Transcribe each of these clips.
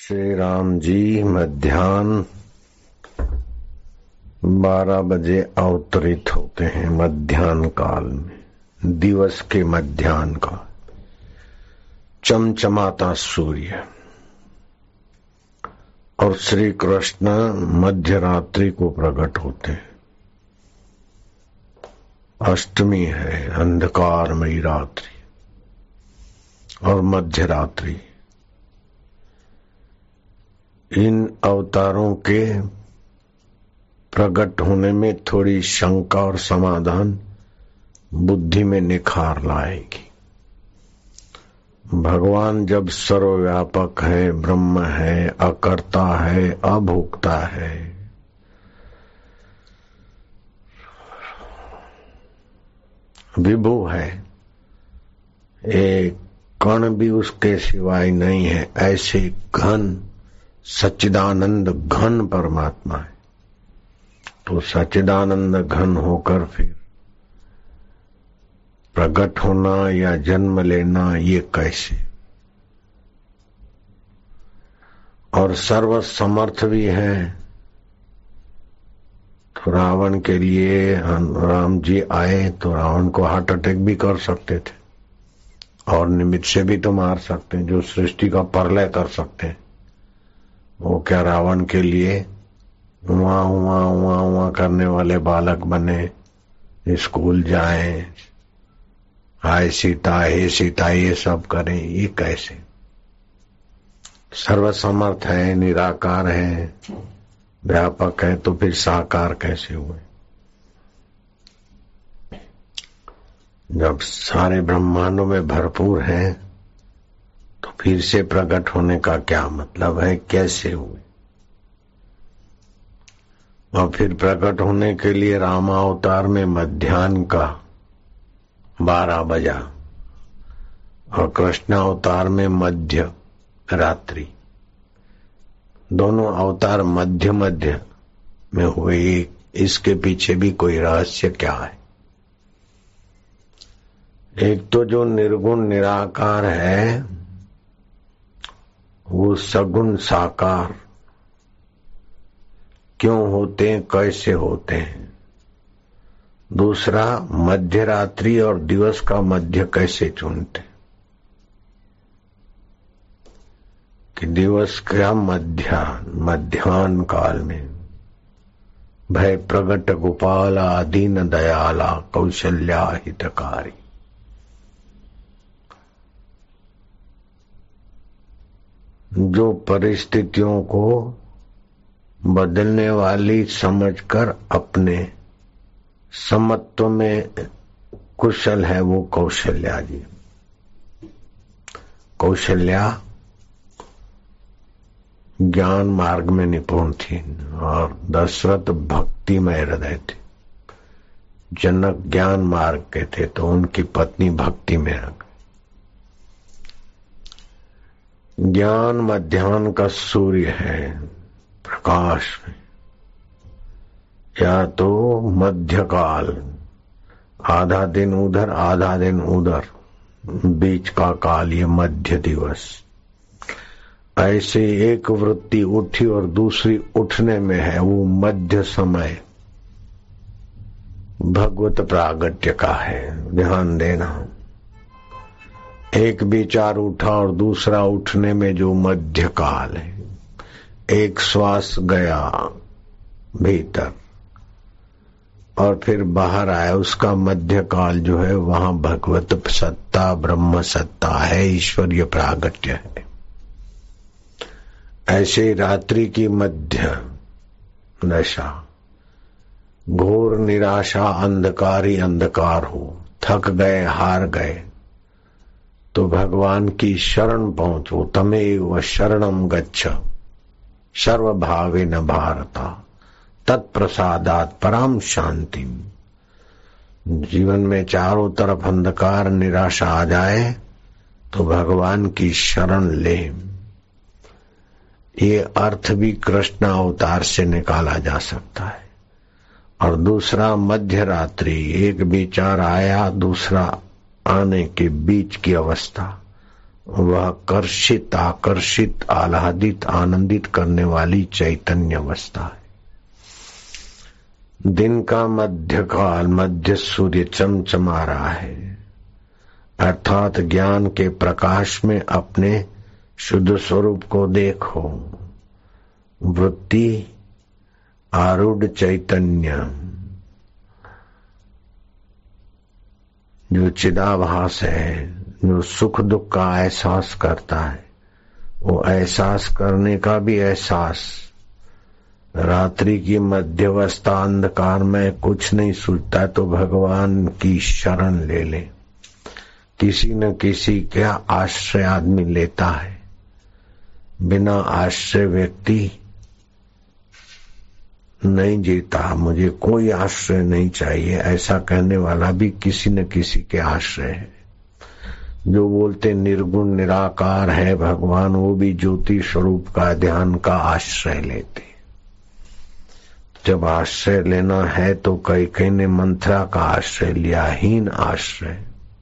श्री राम जी मध्याह्न 12 बजे अवतरित होते हैं। मध्याह्न काल में, दिवस के मध्याह्न काल, चमचमाता सूर्य, और श्री कृष्ण मध्य रात्रि को प्रकट होते हैं। अष्टमी है, अंधकारमयी रात्रि और मध्य रात्रि। इन अवतारों के प्रकट होने में थोड़ी शंका और समाधान बुद्धि में निखार लाएगी। भगवान जब सर्वव्यापक है, ब्रह्म है, अकर्ता है, अभोक्ता है, विभु है, एक कण भी उसके सिवाय नहीं है, ऐसे घन सच्चिदानंद घन परमात्मा है। तो सच्चिदानंद घन होकर फिर प्रकट होना या जन्म लेना, ये कैसे? और सर्व समर्थ भी है। तो रावण के लिए राम जी आए तो रावण को हार्ट अटैक भी कर सकते थे और निमित्त से भी तो मार सकते हैं। जो सृष्टि का प्रलय कर सकते हैं, वो क्या रावण के लिए वहां करने वाले बालक बने, स्कूल जाएं, हाय सीता हे सीता ये सब करें? ये कैसे? सर्वसमर्थ है, निराकार है, व्यापक है, तो फिर साकार कैसे हुए? जब सारे ब्रह्मांडों में भरपूर है तो फिर से प्रकट होने का क्या मतलब है? कैसे हुए? और फिर प्रकट होने के लिए रामावतार में मध्याह्न का 12 बजा और कृष्णावतार में मध्य रात्रि। दोनों अवतार मध्य मध्य में हुए। इसके पीछे भी कोई रहस्य क्या है? एक तो जो निर्गुण निराकार है वो सगुण साकार क्यों होते हैं, कैसे होते हैं? दूसरा, मध्य रात्रि और दिवस का मध्य कैसे चुनते कि दिवस का मध्याह्न काल में भय प्रगट गोपाला दीन दयाला कौशल्या हितकारी। जो परिस्थितियों को बदलने वाली समझकर अपने समत्व में कुशल है, वो कौशल्या जी। कौशल्या ज्ञान मार्ग में निपुण थी और दशरथ भक्तिमय हृदय थे। जनक ज्ञान मार्ग के थे तो उनकी पत्नी भक्ति में आ गई। ज्ञान मध्याह्न का सूर्य है, प्रकाश में, या तो मध्यकाल, आधा दिन उधर आधा दिन उधर, बीच का काल ये मध्य दिवस। ऐसे एक वृत्ति उठी और दूसरी उठने में है, वो मध्य समय भगवत प्रागट्य का है। ध्यान देना, एक विचार उठा और दूसरा उठने में जो मध्य काल है। एक श्वास गया भीतर और फिर बाहर आया, उसका मध्य काल जो है वहां भगवत सत्ता, ब्रह्म सत्ता है, ईश्वरीय प्रागट्य है। ऐसे रात्रि की मध्य दशा, घोर निराशा, अंधकारी अंधकार हो, थक गए, हार गए, तो भगवान की शरण पहुंचो। तमेव शरणम गच्छ सर्वभावेन भारता तत्प्रसादात् पराम शांति। जीवन में चारों तरफ अंधकार निराशा आ जाए तो भगवान की शरण ले। ये अर्थ भी कृष्ण अवतार से निकाला जा सकता है। और दूसरा मध्य रात्रि, एक विचार आया, दूसरा आने के बीच की अवस्था, वह कर्षित, आकर्षित, आह्लादित, आनंदित करने वाली चैतन्य अवस्था है। दिन का मध्य काल, मध्य सूर्य चमचमा रहा है, अर्थात ज्ञान के प्रकाश में अपने शुद्ध स्वरूप को देखो। वृत्ति आरूढ़ चैतन्य जो चिदाभास है, जो सुख दुख का एहसास करता है, वो एहसास करने का भी एहसास रात्रि की मध्यवस्था अंधकार में कुछ नहीं सूझता तो भगवान की शरण ले ले। किसी न किसी का आश्रय आदमी लेता है। बिना आश्रय व्यक्ति नहीं जीता। मुझे कोई आश्रय नहीं चाहिए ऐसा कहने वाला भी किसी न किसी के आश्रय है। जो बोलते निर्गुण निराकार है भगवान, वो भी ज्योति स्वरूप का ध्यान का आश्रय लेते। जब आश्रय लेना है तो कई ने मंत्रा का आश्रय लिया, हीन आश्रय।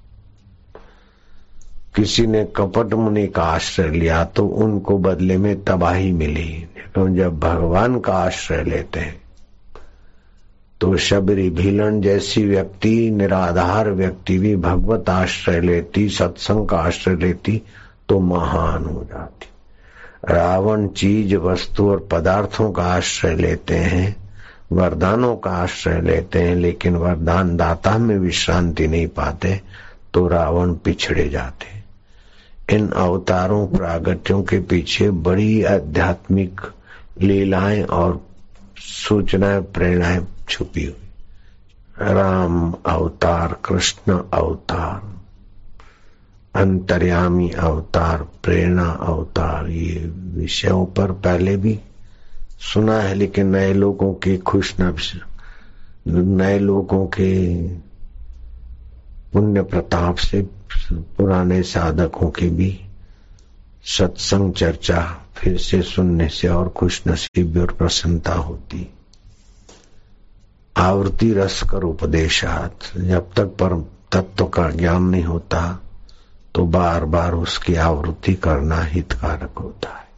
किसी ने कपट मुनि का आश्रय लिया तो उनको बदले में तबाही मिली। तो जब भगवान का आश्रय लेते हैं तो शबरी भीलन जैसी व्यक्ति, निराधार व्यक्ति भी भगवत आश्रय लेती, सत्संग का आश्रय लेती तो महान हो जाती। रावण चीज, वस्तु और पदार्थों का आश्रय लेते हैं, वरदानों का आश्रय लेते हैं, लेकिन वरदान दाता में विश्रांति नहीं पाते तो रावण पिछड़े जाते। इन अवतारों प्रागट्यों के पीछे बड़ी आध्यात्मिक लीलाएं और सूचनाएं, प्रेरणाएं छुपी हुई। राम अवतार, कृष्ण अवतार, अंतर्यामी अवतार, प्रेरणा अवतार, ये विषयों पर पहले भी सुना है, लेकिन नए लोगों की नए लोगों के पुण्य प्रताप से पुराने साधकों की भी सत्संग चर्चा फिर से सुनने से और खुश नसीबी और प्रसन्नता होती। आवृत्ति रस कर उपदेशात, जब तक परम तत्व का ज्ञान नहीं होता तो बार बार उसकी आवृत्ति करना हितकारक होता है।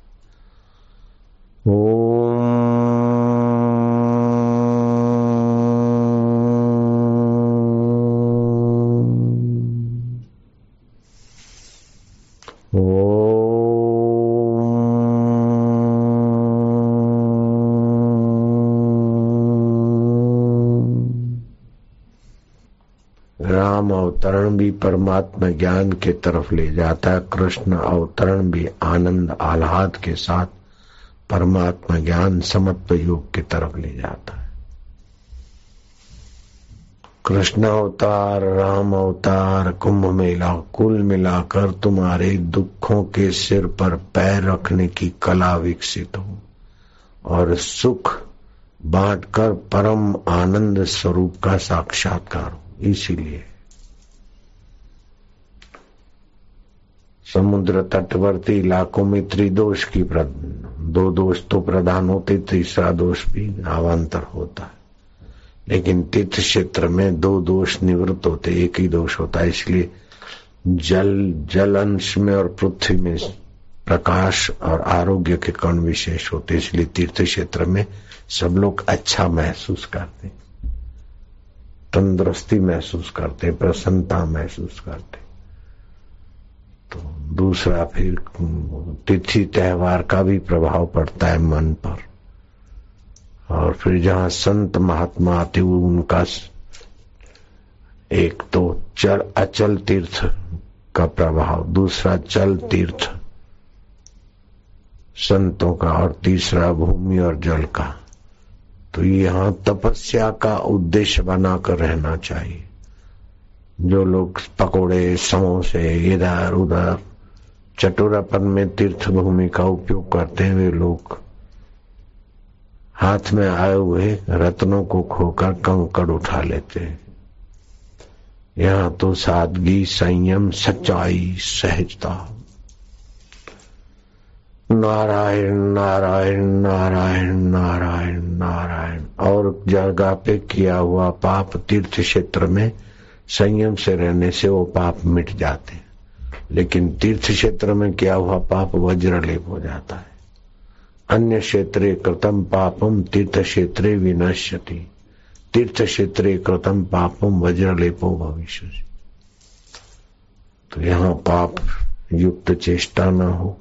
राम अवतरण भी परमात्मा ज्ञान के तरफ ले जाता है। कृष्ण अवतरण भी आनंद आह्लाद के साथ परमात्मा ज्ञान समत्व योग की तरफ ले जाता है। कृष्ण अवतार, राम अवतार, कुंभ मेला कुल मिलाकर तुम्हारे दुखों के सिर पर पैर रखने की कला विकसित हो और सुख बांटकर परम आनंद स्वरूप का साक्षात्कार हो। इसीलिए समुद्र तटवर्ती इलाकों में त्रिदोष की दो दोष तो प्रधान होते, तीसरा दोष भी अवान्तर होता है, लेकिन तीर्थ क्षेत्र में दो दोष निवृत्त होते, एक ही दोष होता है। इसलिए जल अंश में और पृथ्वी में प्रकाश और आरोग्य के कण विशेष होते, इसलिए तीर्थ क्षेत्र में सब लोग अच्छा महसूस करते, तंदुरुस्ती महसूस करते, प्रसन्नता महसूस करते। तो दूसरा फिर तिथि त्योहार का भी प्रभाव पड़ता है मन पर, और फिर जहां संत महात्मा आते हुए उनका एक तो अचल तीर्थ का प्रभाव, दूसरा चल तीर्थ संतों का, और तीसरा भूमि और जल का। तो यहाँ तपस्या का उद्देश्य बनाकर रहना चाहिए। जो लोग पकोड़े, समोसे, इधर उधर चटोरापन में तीर्थ भूमि का उपयोग करते हैं, वे लोग हाथ में आए हुए रत्नों को खोकर कंकड़ उठा लेते हैं। यहाँ तो सादगी, संयम, सच्चाई, सहजता, नारायण नारायण नारायण नारायण नारायण, और जगह पे किया हुआ पाप तीर्थ क्षेत्र में संयम से रहने से वो पाप मिट जाते। लेकिन तीर्थ क्षेत्र में किया हुआ पाप वज्रलेप हो जाता है। अन्य क्षेत्रे कृतम पापम तीर्थ क्षेत्रे विनश्यति, तीर्थ क्षेत्रे कृतम पापम वज्रलेपो भविष्यति। तो यहाँ पाप युक्त चेष्टा न हो,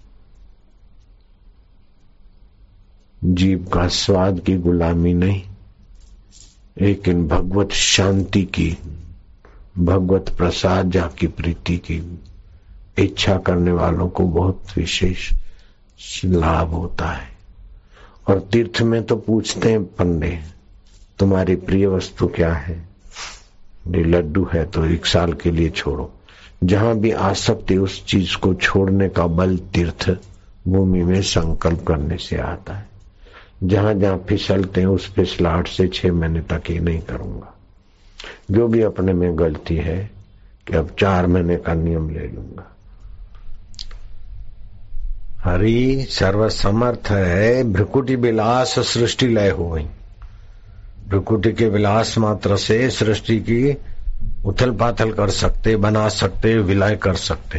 जीव का स्वाद की गुलामी नहीं, लेकिन भगवत शांति की, भगवत प्रसाद जा की प्रीति की इच्छा करने वालों को बहुत विशेष लाभ होता है। और तीर्थ में तो पूछते हैं पंडे, तुम्हारी प्रिय वस्तु क्या है? ये लड्डू है तो 1 साल के लिए छोड़ो। जहां भी आसक्ति, उस चीज को छोड़ने का बल तीर्थ भूमि में संकल्प करने से आता है। जहां जहां फिसलते हैं उस फिसलाहट से 6 महीने तक ये नहीं करूंगा। जो भी अपने में गलती है कि अब 4 महीने का नियम ले लूंगा। हरि सर्वसमर्थ है, भ्रुकुटी विलास सृष्टि लय हो गई। भ्रुकुटी के विलास मात्र से सृष्टि की उथल पाथल कर सकते, बना सकते, विलय कर सकते।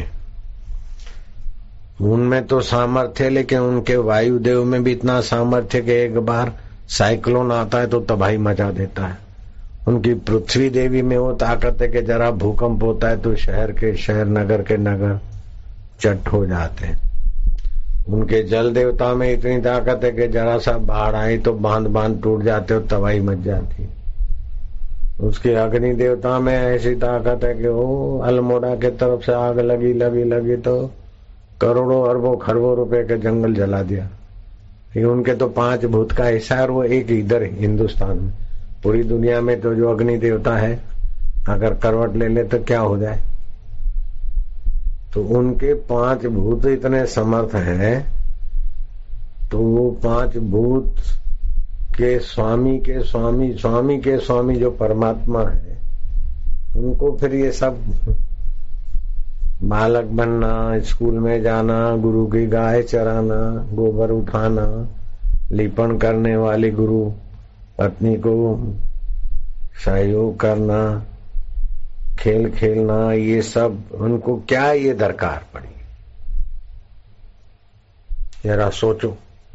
उनमें तो सामर्थ्य, लेकिन उनके वायुदेव में भी इतना सामर्थ्य कि एक बार साइक्लोन आता है तो तबाही मचा देता है। उनकी पृथ्वी देवी में वो ताकत है कि जरा भूकंप होता है तो शहर के शहर, नगर के नगर चट हो जाते हैं। उनके जल देवता में इतनी ताकत है कि जरा सा बाढ़ आई तो बांध बांध टूट जाते और तबाही मच जाती। उसके अग्नि देवता में ऐसी ताकत है कि वो अल्मोड़ा के तरफ से आग लगी तो करोड़ों अरबों खरबों रुपए के जंगल जला दिया। उनके तो 5 भूत का हिस्सा है और वो एक इधर हिंदुस्तान में। पूरी दुनिया में तो जो अग्नि देवता है अगर करवट ले ले तो क्या हो जाए। तो उनके 5 भूत इतने समर्थ हैं, तो वो 5 भूत के स्वामी के स्वामी, स्वामी के स्वामी जो परमात्मा है, उनको फिर ये सब बालक बनना, स्कूल में जाना, गुरु की गाय चराना, गोबर उठाना, लिपन करने वाली गुरु पत्नी को सहयोग करना, खेल खेलना, ये सब उनको क्या ये दरकार पड़ी? जरा सोचो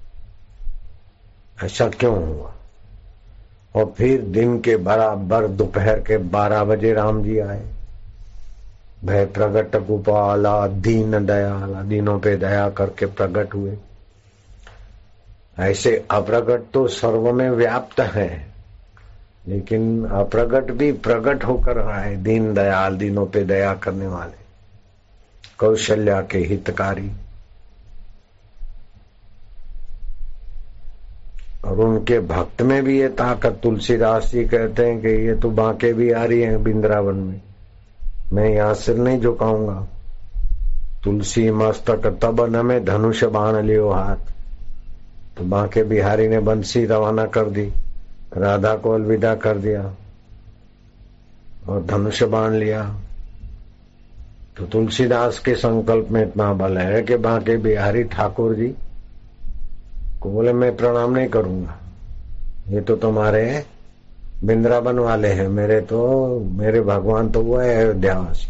ऐसा क्यों हुआ? और फिर दिन के बराबर दोपहर के 12 बजे राम जी आए। भय प्रगट गोपाला दीन दयाला, दीनों पे दया करके प्रकट हुए। ऐसे अप्रगट तो सर्व में व्याप्त है, लेकिन अप्रगट भी प्रकट होकर आए। दीन दयाल, दीनों पे दया करने वाले, कौशल्या के हितकारी। और उनके भक्त में भी ये ताकत। तुलसीदास जी कहते हैं कि ये तो बांके भी आ रही है वृंदावन में, मैं यहां सिर नहीं झुकाऊंगा। तुलसी मस्तक तब न में धनुष बाण लियो हाथ। तो बांके बिहारी ने बंसी रवाना कर दी, राधा को अलविदा कर दिया और धनुष बाण लिया। तो तुलसीदास के संकल्प में इतना बल है कि बांके बिहारी ठाकुर जी को बोले मैं प्रणाम नहीं करूंगा, ये तो तुम्हारे वृंदावन वाले हैं, मेरे भगवान तो वो है अयोध्यावासी।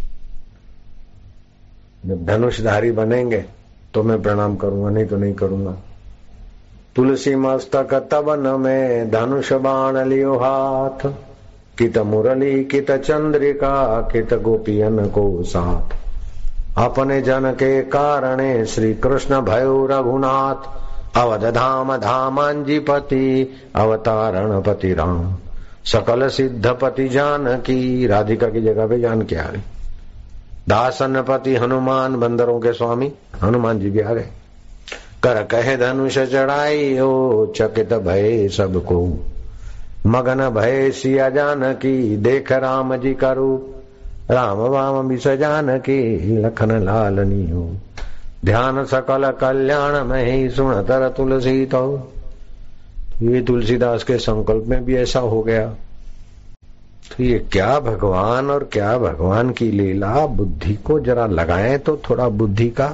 जब धनुषधारी बनेंगे तो मैं प्रणाम करूंगा, नहीं तो नहीं करूंगा। तुलसी मस्तक तबन में धनुष बाण लियो हाथ, कित मुरली कित चंद्रिका कित गोपियन को साथ। अपने जन के कारणे श्री कृष्ण भयो रघुनाथ, अवध धाम धामांजीपति अवतारण पति राम। सकल सिद्धपति जानकी, राधिका की जगह पे जानकी आ गई। दासन पति हनुमान, बंदरों के स्वामी हनुमान जी भी आ गए। कर कहे धनुष चढ़ाई हो, चकित भय सबको। मगन भय सिया जानकी, देख राम जी का रूप। राम वाम बिस जानकी, लखन लालनी हो। ध्यान सकल कल्याण में ही सुनतर तुलसी तो। ये तुलसीदास के संकल्प में भी ऐसा हो गया। तो ये क्या भगवान और क्या भगवान की लीला। बुद्धि को जरा लगाएं तो थोड़ा बुद्धि का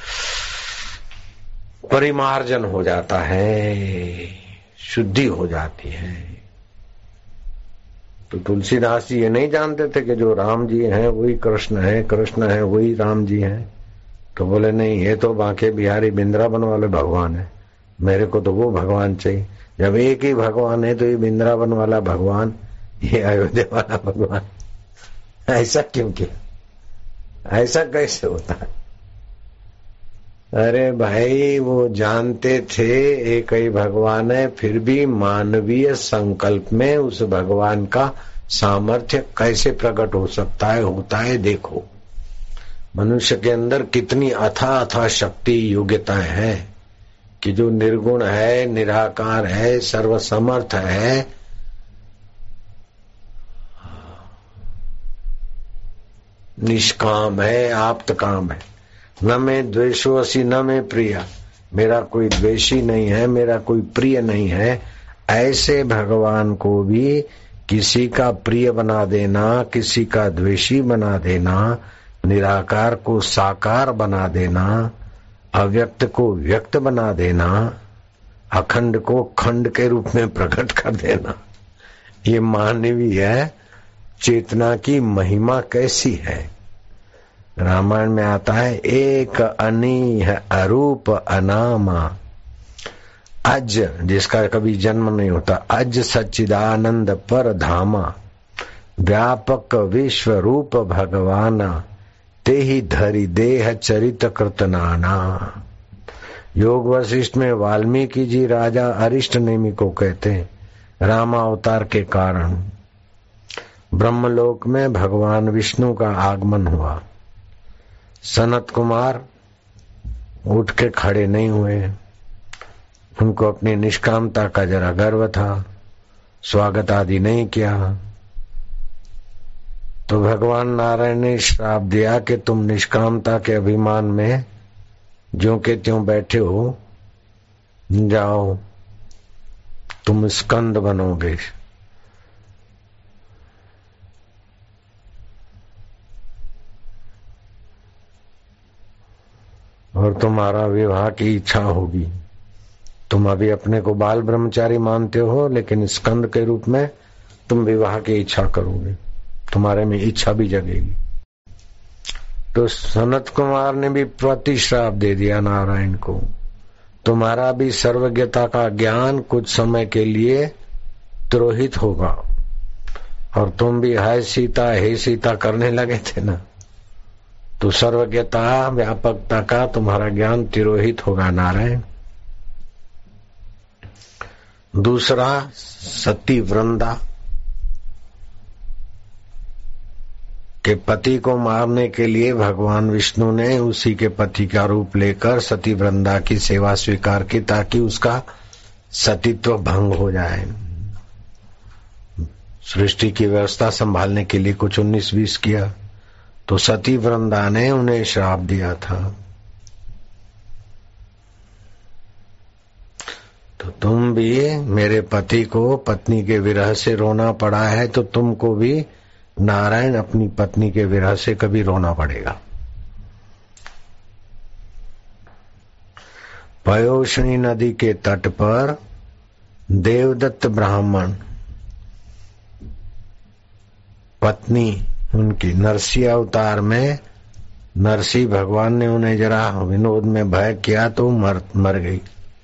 परिमार्जन हो जाता है, शुद्धि हो जाती है। तो तुलसीदास जी ये नहीं जानते थे कि जो राम जी हैं वही कृष्ण है, कृष्ण है वही राम जी हैं। तो बोले नहीं, ये तो बांके बिहारी बिंद्रावन वाले भगवान है, मेरे को तो वो भगवान चाहिए। जब एक ही भगवान है तो ये बिंद्रावन वाला भगवान, ये अयोध्या वाला भगवान, ऐसा क्यों किया? ऐसा कैसे होता है? अरे भाई, वो जानते थे एक ही भगवान है, फिर भी मानवीय संकल्प में उस भगवान का सामर्थ्य कैसे प्रकट हो सकता है, होता है। देखो मनुष्य के अंदर कितनी अथाह शक्ति योग्यताएं हैं कि जो निर्गुण है, निराकार है, सर्वसमर्थ है, निष्काम है, आप्त काम है। न मैं द्वेषो असि न मैं प्रिया, मेरा कोई द्वेषी नहीं है, मेरा कोई प्रिय नहीं है। ऐसे भगवान को भी किसी का प्रिय बना देना, किसी का द्वेषी बना देना, निराकार को साकार बना देना, अव्यक्त को व्यक्त बना देना, अखंड को खंड के रूप में प्रकट कर देना, ये मानवीय चेतना की महिमा कैसी है। रामायण में आता है, एक अनीह अरूप अनामा, अज जिसका कभी जन्म नहीं होता, अज सच्चिदानंद पर धामा, व्यापक विश्व रूप भगवाना, ते ही धरि देह चरित कृत नाना। योग वशिष्ठ में वाल्मीकि जी राजा अरिष्ट नेमि को कहते हैं, रामावतार के कारण ब्रह्मलोक में भगवान विष्णु का आगमन हुआ। सनत कुमार उठ के खड़े नहीं हुए, उनको अपनी निष्कामता का जरा गर्व था, स्वागत आदि नहीं किया। तो भगवान नारायण ने श्राप दिया कि तुम निष्कामता के अभिमान में ज्यों के त्यों बैठे हो, जाओ तुम स्कंद बनोगे। और तुम्हारा विवाह की इच्छा होगी। तुम अभी अपने को बाल ब्रह्मचारी मानते हो, लेकिन स्कंद के रूप में तुम विवाह की इच्छा करोगे, तुम्हारे में इच्छा भी जगेगी। तो सनत कुमार ने भी प्रतिश्राप दे दिया नारायण को, तुम्हारा भी सर्वज्ञता का ज्ञान कुछ समय के लिए तिरोहित होगा, और तुम भी हाय सीता हे सीता करने लगे थे ना, तो सर्वज्ञता व्यापकता का तुम्हारा ज्ञान तिरोहित होगा नारायण। दूसरा, सती वृंदा के पति को मारने के लिए भगवान विष्णु ने उसी के पति का रूप लेकर सती वृंदा की सेवा स्वीकार की, ताकि उसका सतीत्व भंग हो जाए। सृष्टि की व्यवस्था संभालने के लिए कुछ 19-20 किया, तो सती वृंदा ने उन्हें श्राप दिया था। तो तुम भी, मेरे पति को पत्नी के विरह से रोना पड़ा है, तो तुमको भी नारायण अपनी पत्नी के विरह से कभी रोना पड़ेगा। पयोष्णी नदी के तट पर देवदत्त ब्राह्मण पत्नी उनकी नरसिंह अवतार में, नरसिंह भगवान ने उन्हें जरा विनोद में भय किया तो मर गई।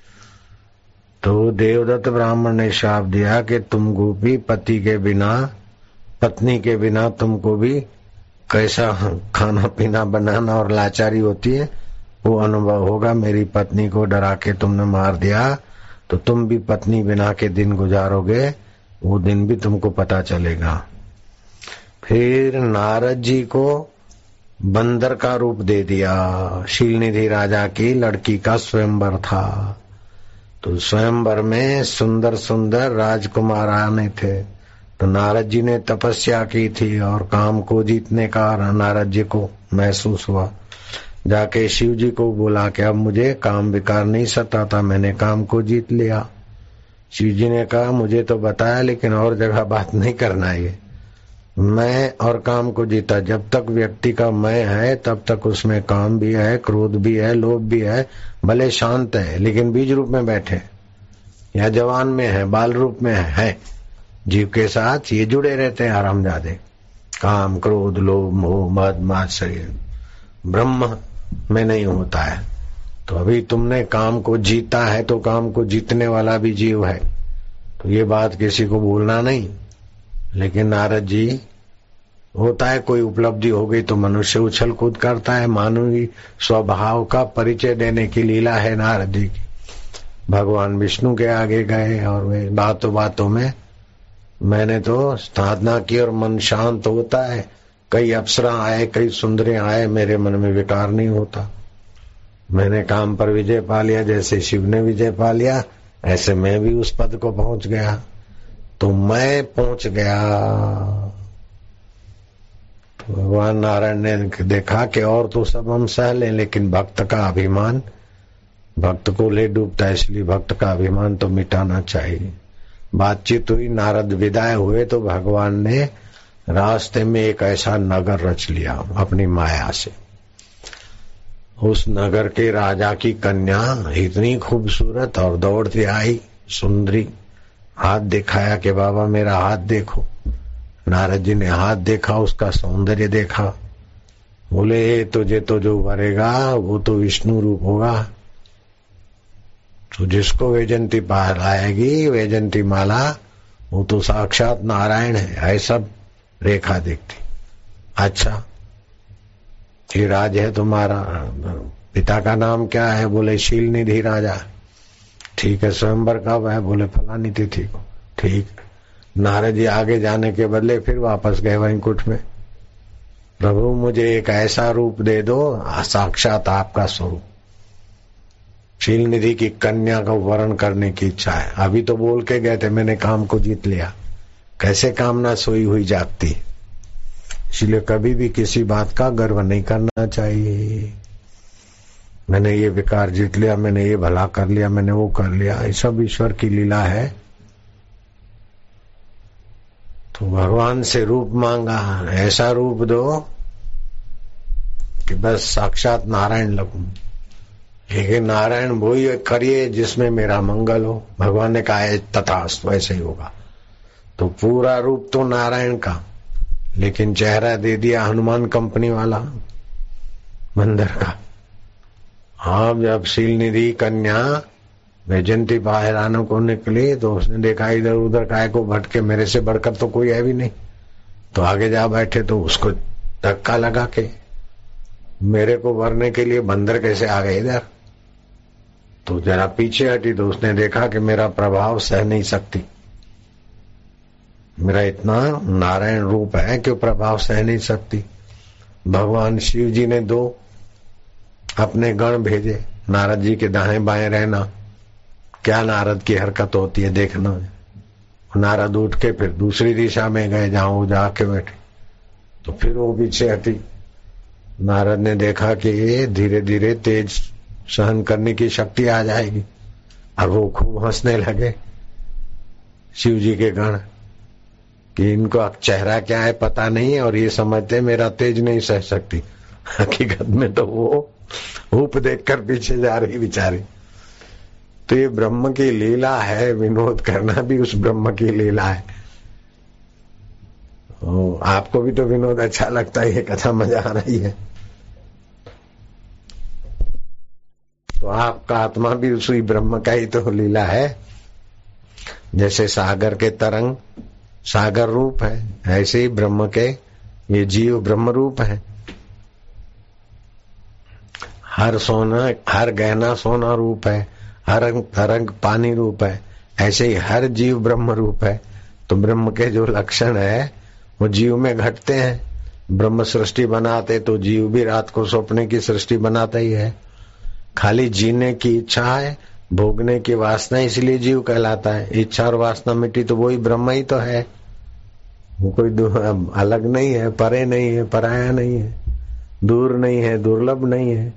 तो देवदत्त ब्राह्मण ने शाप दिया कि तुमको भी पति के बिना, पत्नी के बिना तुमको भी कैसा खाना पीना बनाना और लाचारी होती है वो अनुभव होगा। मेरी पत्नी को डरा के तुमने मार दिया, तो तुम भी पत्नी बिना के दिन गुजारोगे, वो दिन भी तुमको पता चलेगा। फिर नारद जी को बंदर का रूप दे दिया। शीलनिधि राजा की लड़की का स्वयंवर था, तो स्वयंवर में सुंदर सुंदर राजकुमार आने थे। तो नारद जी ने तपस्या की थी और काम को जीतने का नारद जी को महसूस हुआ। जाके शिव जी को बोला कि अब मुझे काम विकार नहीं सताता, मैंने काम को जीत लिया। शिव जी ने कहा मुझे तो बताया, लेकिन और जगह बात नहीं करना है। मैं और काम को जीता। जब तक व्यक्ति का मैं है तब तक उसमें काम भी है, क्रोध भी है, लोभ भी है, भले शांत है लेकिन बीज रूप में बैठे, या जवान में है, बाल रूप में है। जीव के साथ ये जुड़े रहते हैं हरामजादे। काम, क्रोध, लोभ, मोह, मद, मात्सर्य ब्रह्म में नहीं होता है। तो अभी तुमने काम को जीता है तो काम को जीतने वाला भी जीव है, तो ये बात किसी को बोलना नहीं। लेकिन नारद जी, होता है कोई उपलब्धि हो गई तो मनुष्य उछल कूद करता है। मानवीय स्वभाव का परिचय देने की लीला है नारद जी की। भगवान विष्णु के आगे गए और वे बातों बातों में, मैंने तो साधना की और मन शांत होता है। कई अप्सरा आए, कई सुंदरें आए, मेरे मन में विकार नहीं होता। मैंने काम पर विजय पा लिया, जैसे शिव ने विजय पा लिया ऐसे मैं भी उस पद को पहुंच गया। तो मैं पहुंच गया। तो भगवान नारायण ने देखा कि और तो सब हम सह लें, लेकिन भक्त का अभिमान भक्त को ले डूबता है, इसलिए भक्त का अभिमान तो मिटाना चाहिए। बातचीत हुई, नारद विदाई हुए तो भगवान ने रास्ते में एक ऐसा नगर रच लिया अपनी माया से। उस नगर के राजा की कन्या इतनी खूबसूरत और दौड़ती आई, सुंदरी, हाथ दिखाया कि बाबा मेरा हाथ देखो। नारद जी ने हाथ देखा, उसका सौंदर्य देखा, बोले तुझे तो जो भरेगा वो तो विष्णु रूप होगा। तो जिसको वैजंती लाएगी, वैजंती माला, वो तो साक्षात नारायण है, ऐसा रेखा दिखती। अच्छा, ये राज है तुम्हारा, पिता का नाम क्या है? बोले शील निधि राजा। ठीक है, स्वयंवर कब है? बोले फलानी तिथि को। ठीक। नारद जी आगे जाने के बदले फिर वापस गए वैकुंठ में। प्रभु मुझे एक ऐसा रूप दे दो, साक्षात आपका स्वरूप। शील निधि की कन्या का वर्ण करने की इच्छा है। अभी तो बोल के गए थे मैंने काम को जीत लिया। कैसे कामना सोई हुई जागती। इसलिए कभी भी किसी बात का गर्व नहीं करना चाहिए। मैंने ये विकार जीत लिया, मैंने ये भला कर लिया, मैंने वो कर लिया, ये सब ईश्वर की लीला है। तो भगवान से रूप मांगा, ऐसा रूप दो कि बस साक्षात नारायण लगूं। लेकिन नारायण वही करिए जिसमें मेरा मंगल हो। भगवान ने कहा तथास्तु, ऐसे ही होगा। तो पूरा रूप तो नारायण का, लेकिन चेहरा दे दिया हनुमान कंपनी वाला बंदर का। हाँ, जब शील निधि कन्या वैजंती बाहर आने को निकली तो उसने देखा इधर उधर काय को भटके, मेरे से बढ़कर तो कोई है भी नहीं। तो आगे जा बैठे तो उसको धक्का लगा के मेरे को भरने के लिए बंदर कैसे आ गए इधर। तो जरा पीछे हटी तो उसने देखा कि मेरा प्रभाव सह नहीं सकती, मेरा इतना नारायण रूप है कि प्रभाव सह नहीं सकती। भगवान शिव जी ने 2 अपने गण भेजे, नारद जी के दाएं बाएं रहना। क्या नारद की हरकत होती है देखना। नारद उठ के फिर दूसरी दिशा में गए जहां वो जाके बैठे, तो फिर वो पीछे हटी। नारद ने देखा कि ये धीरे धीरे तेज सहन करने की शक्ति आ जाएगी, और वो खूब हंसने लगे शिव जी के गण कि इनको चेहरा क्या है पता नहीं है और ये समझते मेरा तेज नहीं सह सकती। हकीकत में तो वो रूप देखकर पीछे जा रही बेचारी। तो ये ब्रह्म की लीला है, विनोद करना भी उस ब्रह्म की लीला है। आपको भी तो विनोद अच्छा लगता है, ये कथा मजा आ रही है। तो आपका आत्मा भी उसी ब्रह्म का ही तो लीला है। जैसे सागर के तरंग सागर रूप है, ऐसे ही ब्रह्म के ये जीव ब्रह्म रूप है। हर सोना, हर गहना सोना रूप है, हर तरंग पानी रूप है, ऐसे ही हर जीव ब्रह्म रूप है। तो ब्रह्म के जो लक्षण है वो जीव में घटते हैं। ब्रह्म सृष्टि बनाते तो जीव भी रात को सपने की सृष्टि बनाता ही है। खाली जीने की इच्छा है, भोगने की वासना, इसलिए जीव कहलाता है। इच्छा और वासना मिट्टी तो वही ब्रह्म ही तो है, वो कोई अलग नहीं है, परे नहीं है, पराया नहीं है, दूर नहीं है, दुर्लभ नहीं है।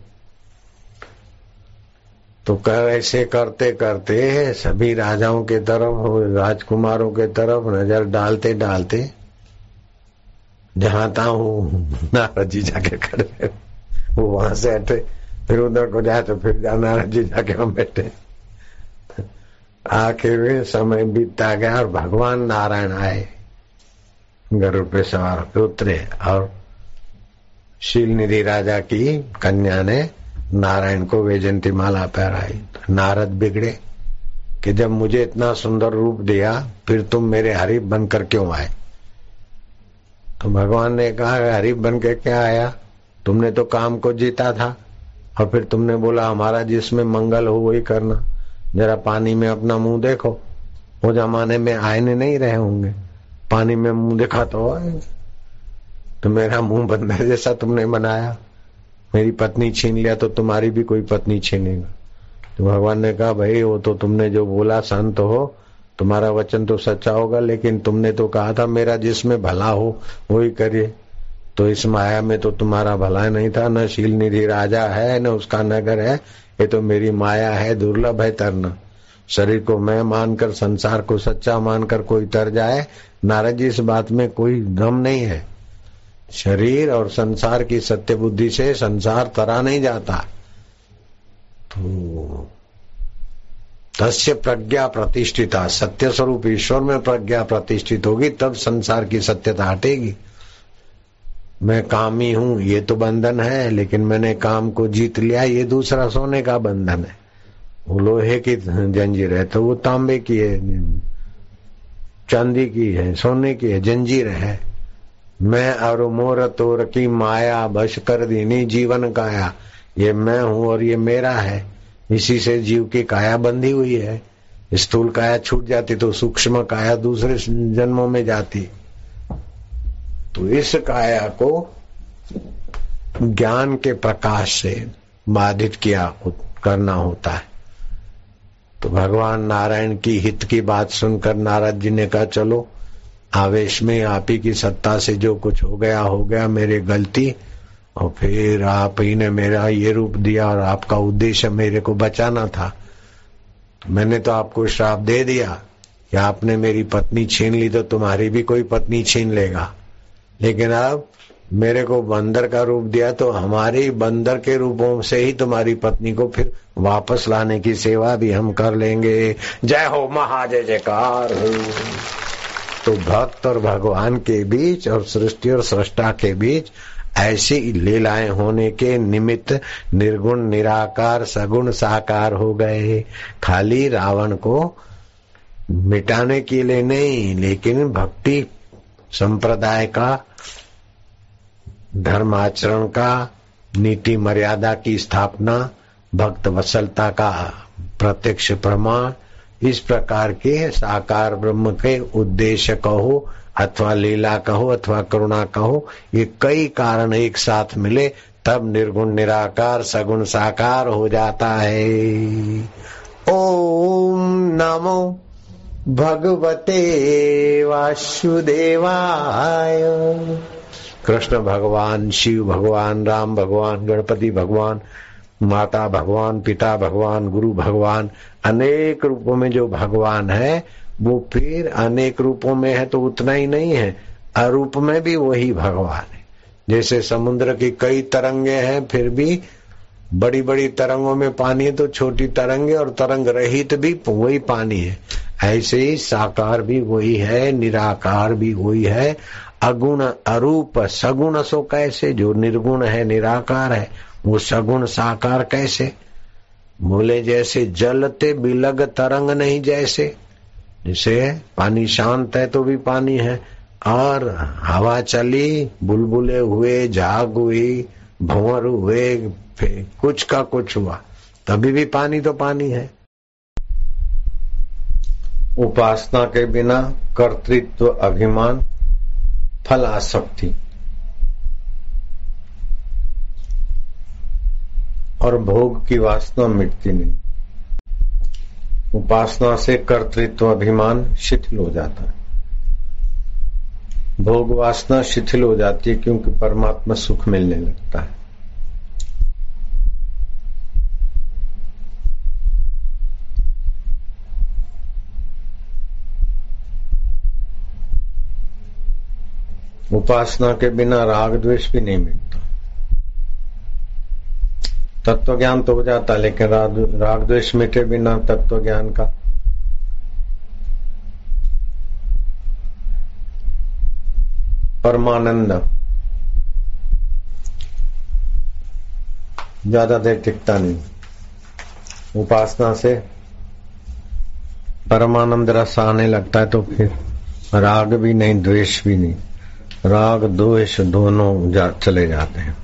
तो ऐसे करते करते सभी राजाओं के तरफ, राजकुमारों के तरफ नजर डालते डालते जहां तहाँ नारद जी जाके खड़े, वो वहां से हटे, फिर उधर को जाए तो फिर नारद जी जाके हम बैठे। आखिर में समय बीतता गया और भगवान नारायण आए, गरुड़ पे सवार होकर उतरे और शीलनिधि राजा की कन्या ने नारायण को वैजयंती माला पहराई। तो नारद बिगड़े कि जब मुझे इतना सुंदर रूप दिया फिर तुम मेरे हरीफ बनकर क्यों आए? तो भगवान ने कहा हरीफ बन के क्या आया, तुमने तो काम को जीता था और फिर तुमने बोला हमारा जिसमें मंगल हो वही करना। जरा पानी में अपना मुंह देखो, वो जमाने में आईने नहीं रहे होंगे, पानी में मुंह देखा तो मेरा मुंह बंदर जैसा तुमने बनाया। मेरी पत्नी छीन लिया तो तुम्हारी भी कोई पत्नी छीनेगा। तो भगवान ने कहा भाई वो तो तुमने जो बोला संत हो, तुम्हारा वचन तो सच्चा होगा, लेकिन तुमने तो कहा था मेरा जिसमें भला हो वही करिए। तो इस माया में तो तुम्हारा भला नहीं था, न शीलनिधि राजा है न उसका नगर है, ये तो मेरी माया है, दुर्लभ है तरना। शरीर को मैं मानकर संसार को सच्चा मानकर कोई तर जाए, नारद जी इस बात में कोई दम नहीं है। शरीर और संसार की सत्य बुद्धि से संसार तरा नहीं जाता। तो तस्य प्रज्ञा प्रतिष्ठिता, सत्य स्वरूप ईश्वर में प्रज्ञा प्रतिष्ठित होगी तब संसार की सत्यता हटेगी। मैं कामी हूं ये तो बंधन है, लेकिन मैंने काम को जीत लिया ये दूसरा सोने का बंधन है। वो लोहे की जंजीर है तो वो तांबे की है, चांदी की है, सोने की है, जंजीर है। मैं और मोर तोर की माया बश कर दीनी जीवन काया, ये मैं हूं और ये मेरा है। इसी से जीव की काया बंधी हुई है। स्थूल काया छूट जाती तो सूक्ष्म काया दूसरे जन्मों में जाती। तो इस काया को ज्ञान के प्रकाश से बाधित किया करना होता है। तो भगवान नारायण की हित की बात सुनकर नारद जी ने कहा चलो आवेश में आप ही की सत्ता से जो कुछ हो गया मेरी गलती, और फिर आप ही ने मेरा ये रूप दिया और आपका उद्देश्य मेरे को बचाना था। तो मैंने तो आपको श्राप दे दिया कि आपने मेरी पत्नी छीन ली तो तुम्हारी भी कोई पत्नी छीन लेगा, लेकिन अब मेरे को बंदर का रूप दिया तो हमारे बंदर के रूपों से ही तुम्हारी पत्नी को फिर वापस लाने की सेवा भी हम कर लेंगे। जय हो महाजय जयकार हो। तो भक्त और भगवान के बीच और सृष्टि और सृष्टा के बीच ऐसी लीलाएं होने के निमित्त निर्गुण निराकार सगुण साकार हो गए। खाली रावण को मिटाने के लिए नहीं, लेकिन भक्ति संप्रदाय का, धर्माचरण का, नीति मर्यादा की स्थापना, भक्त वत्सलता का प्रत्यक्ष प्रमाण, इस प्रकार के साकार ब्रह्म के उद्देश्य कहो अथवा लीला कहो अथवा करुणा कहो, ये कई कारण एक साथ मिले तब निर्गुण निराकार सगुण साकार हो जाता है। ओम नमो भगवते वासुदेवाय। कृष्ण भगवान, शिव भगवान, राम भगवान, गणपति भगवान, माता भगवान, पिता भगवान, गुरु भगवान, अनेक रूपों में जो भगवान है वो फिर अनेक रूपों में है तो उतना ही नहीं है, अरूप में भी वही भगवान है। जैसे समुद्र की कई तरंगे हैं फिर भी बड़ी बड़ी तरंगों में पानी है तो छोटी तरंगे और तरंग रहित भी वही पानी है। ऐसे ही साकार भी वही है, निराकार भी वही है, अगुण अरूप सगुण सो कैसे, जो निर्गुण है निराकार है वो सगुण साकार कैसे। बोले जैसे जलते बिलग तरंग नहीं, जैसे जैसे पानी शांत है तो भी पानी है, और हवा चली, बुलबुले हुए, झाग हुई, भंवर हुए, कुछ का कुछ हुआ, तभी भी पानी तो पानी है। उपासना के बिना कर्तृत्व अभिमान फल आसक्ति और भोग की वासना मिटती नहीं। उपासना से कर्तृत्व अभिमान शिथिल हो जाता है, भोग वासना शिथिल हो जाती है क्योंकि परमात्मा सुख मिलने लगता है। उपासना के बिना राग द्वेष भी नहीं मिटता। तत्व ज्ञान तो हो जाता लेकिन राग द्वेष मिटे बिना तत्व ज्ञान का परमानंद ज्यादा देर टिकता नहीं। उपासना से परमानंद रस आने लगता है तो फिर राग भी नहीं, द्वेष भी नहीं, राग द्वेष दोनों चले जाते हैं।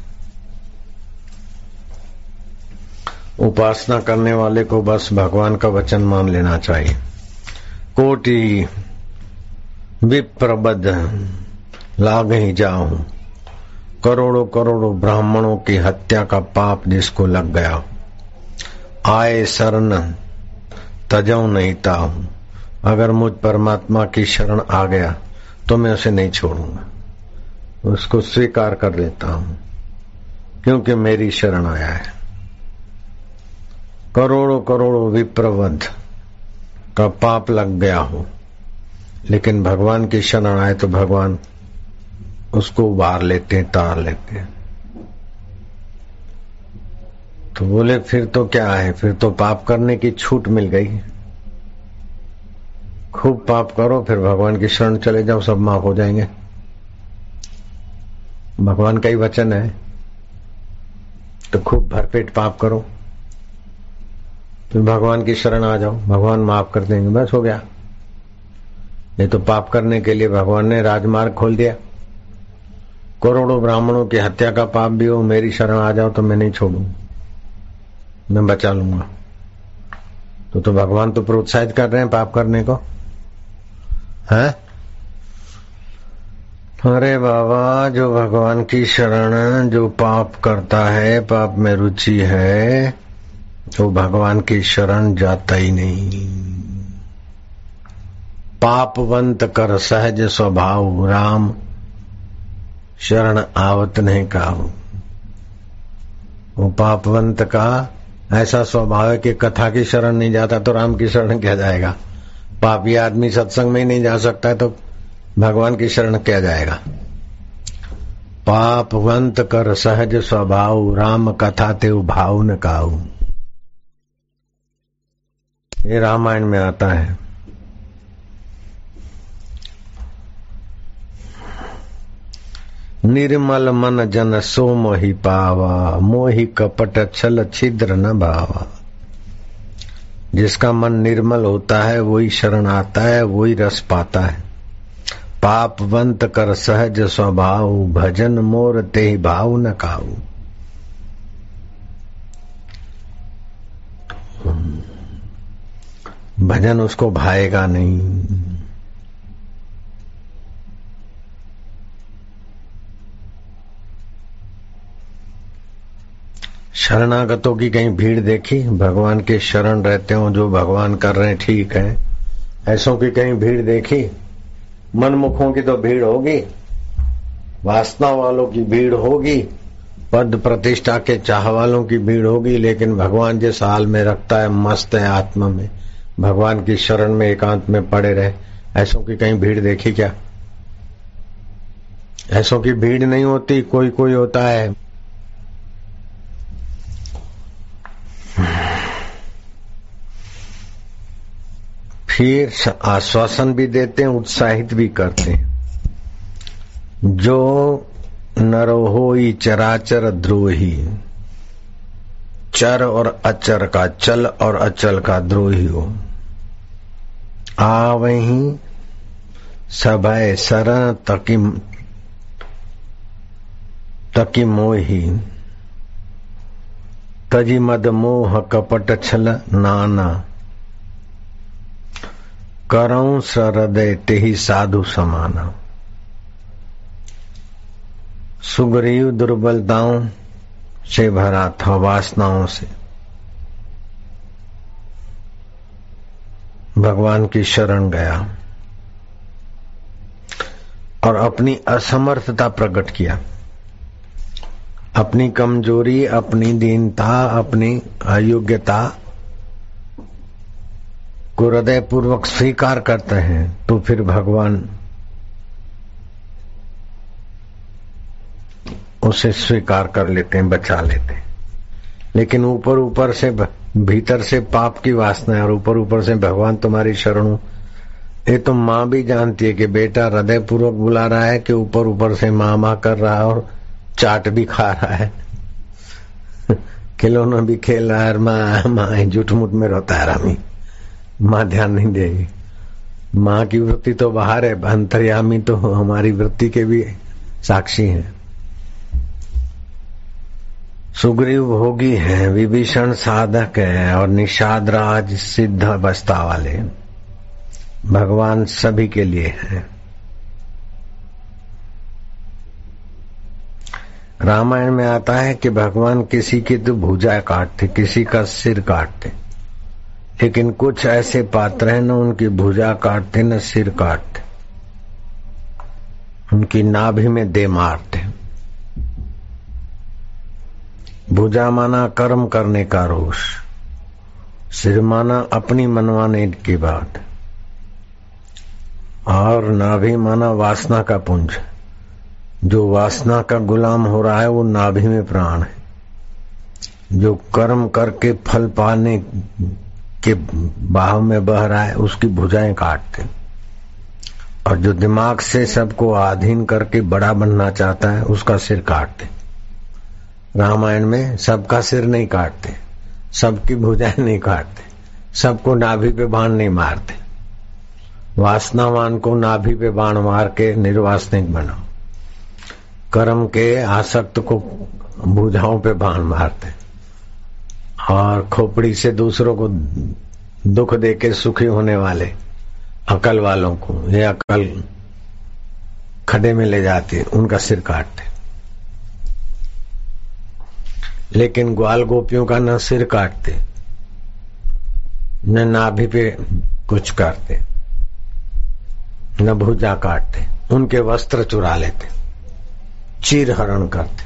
उपासना करने वाले को बस भगवान का वचन मान लेना चाहिए। कोटि विप्रबद्ध लाग ही जाऊं, करोड़ों करोड़ों ब्राह्मणों की हत्या का पाप जिसको लग गया, आए शरण तजऊ नहीं ताऊं। अगर मुझ परमात्मा की शरण आ गया तो मैं उसे नहीं छोड़ूंगा, उसको स्वीकार कर लेता हूं क्योंकि मेरी शरण आया है। करोड़ों करोड़ों विप्रवध का पाप लग गया हो, लेकिन भगवान की शरण आए तो भगवान उसको उबार लेते हैं, तार लेते हैं। तो बोले फिर तो क्या है, फिर तो पाप करने की छूट मिल गई। खूब पाप करो, फिर भगवान की शरण चले जाओ, सब माफ हो जाएंगे। भगवान का ही वचन है। तो खूब भरपेट पाप करो, फिर भगवान की शरण आ जाओ, भगवान माफ कर देंगे, बस हो गया। नहीं तो पाप करने के लिए भगवान ने राजमार्ग खोल दिया। करोड़ों ब्राह्मणों की हत्या का पाप भी हो, मेरी शरण आ जाओ तो मैं नहीं छोड़ूंगा, मैं बचा लूंगा। तो भगवान तो प्रोत्साहित कर रहे हैं पाप करने को, है? अरे बाबा, जो भगवान की शरण, जो पाप करता है, पाप में रुचि है, तो भगवान की शरण जाता ही नहीं। पापवंत कर सहज स्वभाव, राम शरण आवत नहीं काहू। वो पापवंत का ऐसा स्वभाव है कि कथा की शरण नहीं जाता तो राम की शरण क्या जाएगा। पापी आदमी सत्संग में ही नहीं जा सकता है तो भगवान की शरण क्या जाएगा। पापवंत कर सहज स्वभाव, राम कथा ते भाव न काऊ। ये रामायण में आता है। निर्मल मन जन सो मोहि पावा, मोहि कपट छल छिद्र न भावा। जिसका मन निर्मल होता है वही शरण आता है, वही रस पाता है। पापवंत कर सहज स्वभाव, भजन मोर ते भाव न काऊ। भजन उसको भाएगा नहीं। शरणागतों की कहीं भीड़ देखी? भगवान के शरण रहते हो, जो भगवान कर रहे हैं ठीक है, ऐसों की कहीं भीड़ देखी? मनमुखों की तो भीड़ होगी, वासना वालों की भीड़ होगी, पद प्रतिष्ठा के चाह वालों की भीड़ होगी, लेकिन भगवान जिस हाल में रखता है, मस्त है आत्मा में, भगवान की शरण में एकांत में पड़े रहे, ऐसों की कहीं भीड़ देखी क्या? ऐसों की भीड़ नहीं होती, कोई कोई होता है। फिर आश्वासन भी देते हैं, उत्साहित भी करते हैं। जो नरो होई चराचर द्रोही, चर और अचर का, चल और अचल का द्रोही हो, आवहीं सभय शरण तकी मोही, तजी मद मोह कपट छल नाना, करऊं सहृदय तेहि साधु समाना। सुग्रीव दुर्बलताओं से भरा था, वासनाओं से। भगवान की शरण गया और अपनी असमर्थता प्रकट किया, अपनी कमजोरी, अपनी दीनता, अपनी अयोग्यता को हृदय पूर्वक स्वीकार करते हैं तो फिर भगवान उसे स्वीकार कर लेते हैं, बचा लेते हैं। लेकिन ऊपर ऊपर से, भीतर से पाप की वासना है और ऊपर ऊपर से भगवान तुम्हारी शरण, ये तो माँ भी जानती है कि बेटा हृदय पूर्वक बुला रहा है कि ऊपर ऊपर से माँ माँ कर रहा है और चाट भी खा रहा है, खिलौना भी खेल रहा है, माँ झूठ मूठ में रोता है रामी, माँ ध्यान नहीं देगी। माँ की वृत्ति तो बाहर है, अंतर्यामी तो हमारी वृत्ति के भी साक्षी हैं। सुग्रीव भोगी है, विभीषण साधक है और निषाद राज सिद्ध अवस्था वाले। भगवान सभी के लिए है। रामायण में आता है कि भगवान किसी की तो भुजा काटते, किसी का सिर काटते, लेकिन कुछ ऐसे पात्र हैं न उनकी भुजा काटते न सिर काटते, उनकी नाभि में दे मारते। भुजा माना कर्म करने का रोष, सिर माना अपनी मनवाने की बात, और नाभि माना वासना का पुंज। जो वासना का गुलाम हो रहा है वो नाभि में प्राण है। जो कर्म करके फल पाने के बाह में बह रहा है उसकी भुजाएं काटते, और जो दिमाग से सबको अधीन करके बड़ा बनना चाहता है उसका सिर काटते। रामायण में सबका सिर नहीं काटते, सबकी भुजाएं नहीं काटते, सबको नाभि पे बाण नहीं मारते। वासनावान को नाभि पे बाण मार के निर्वासनिक बनाओ, कर्म के आसक्त को भुजाओं पे बाण मारते, और खोपड़ी से दूसरों को दुख देके सुखी होने वाले अकल वालों को ये अकल खड्डे में ले जाती है, उनका सिर काटते। लेकिन ग्वाल गोपियों का न सिर काटते न नाभि पे कुछ करते न भुजा काटते, उनके वस्त्र चुरा लेते, चीर हरण करते।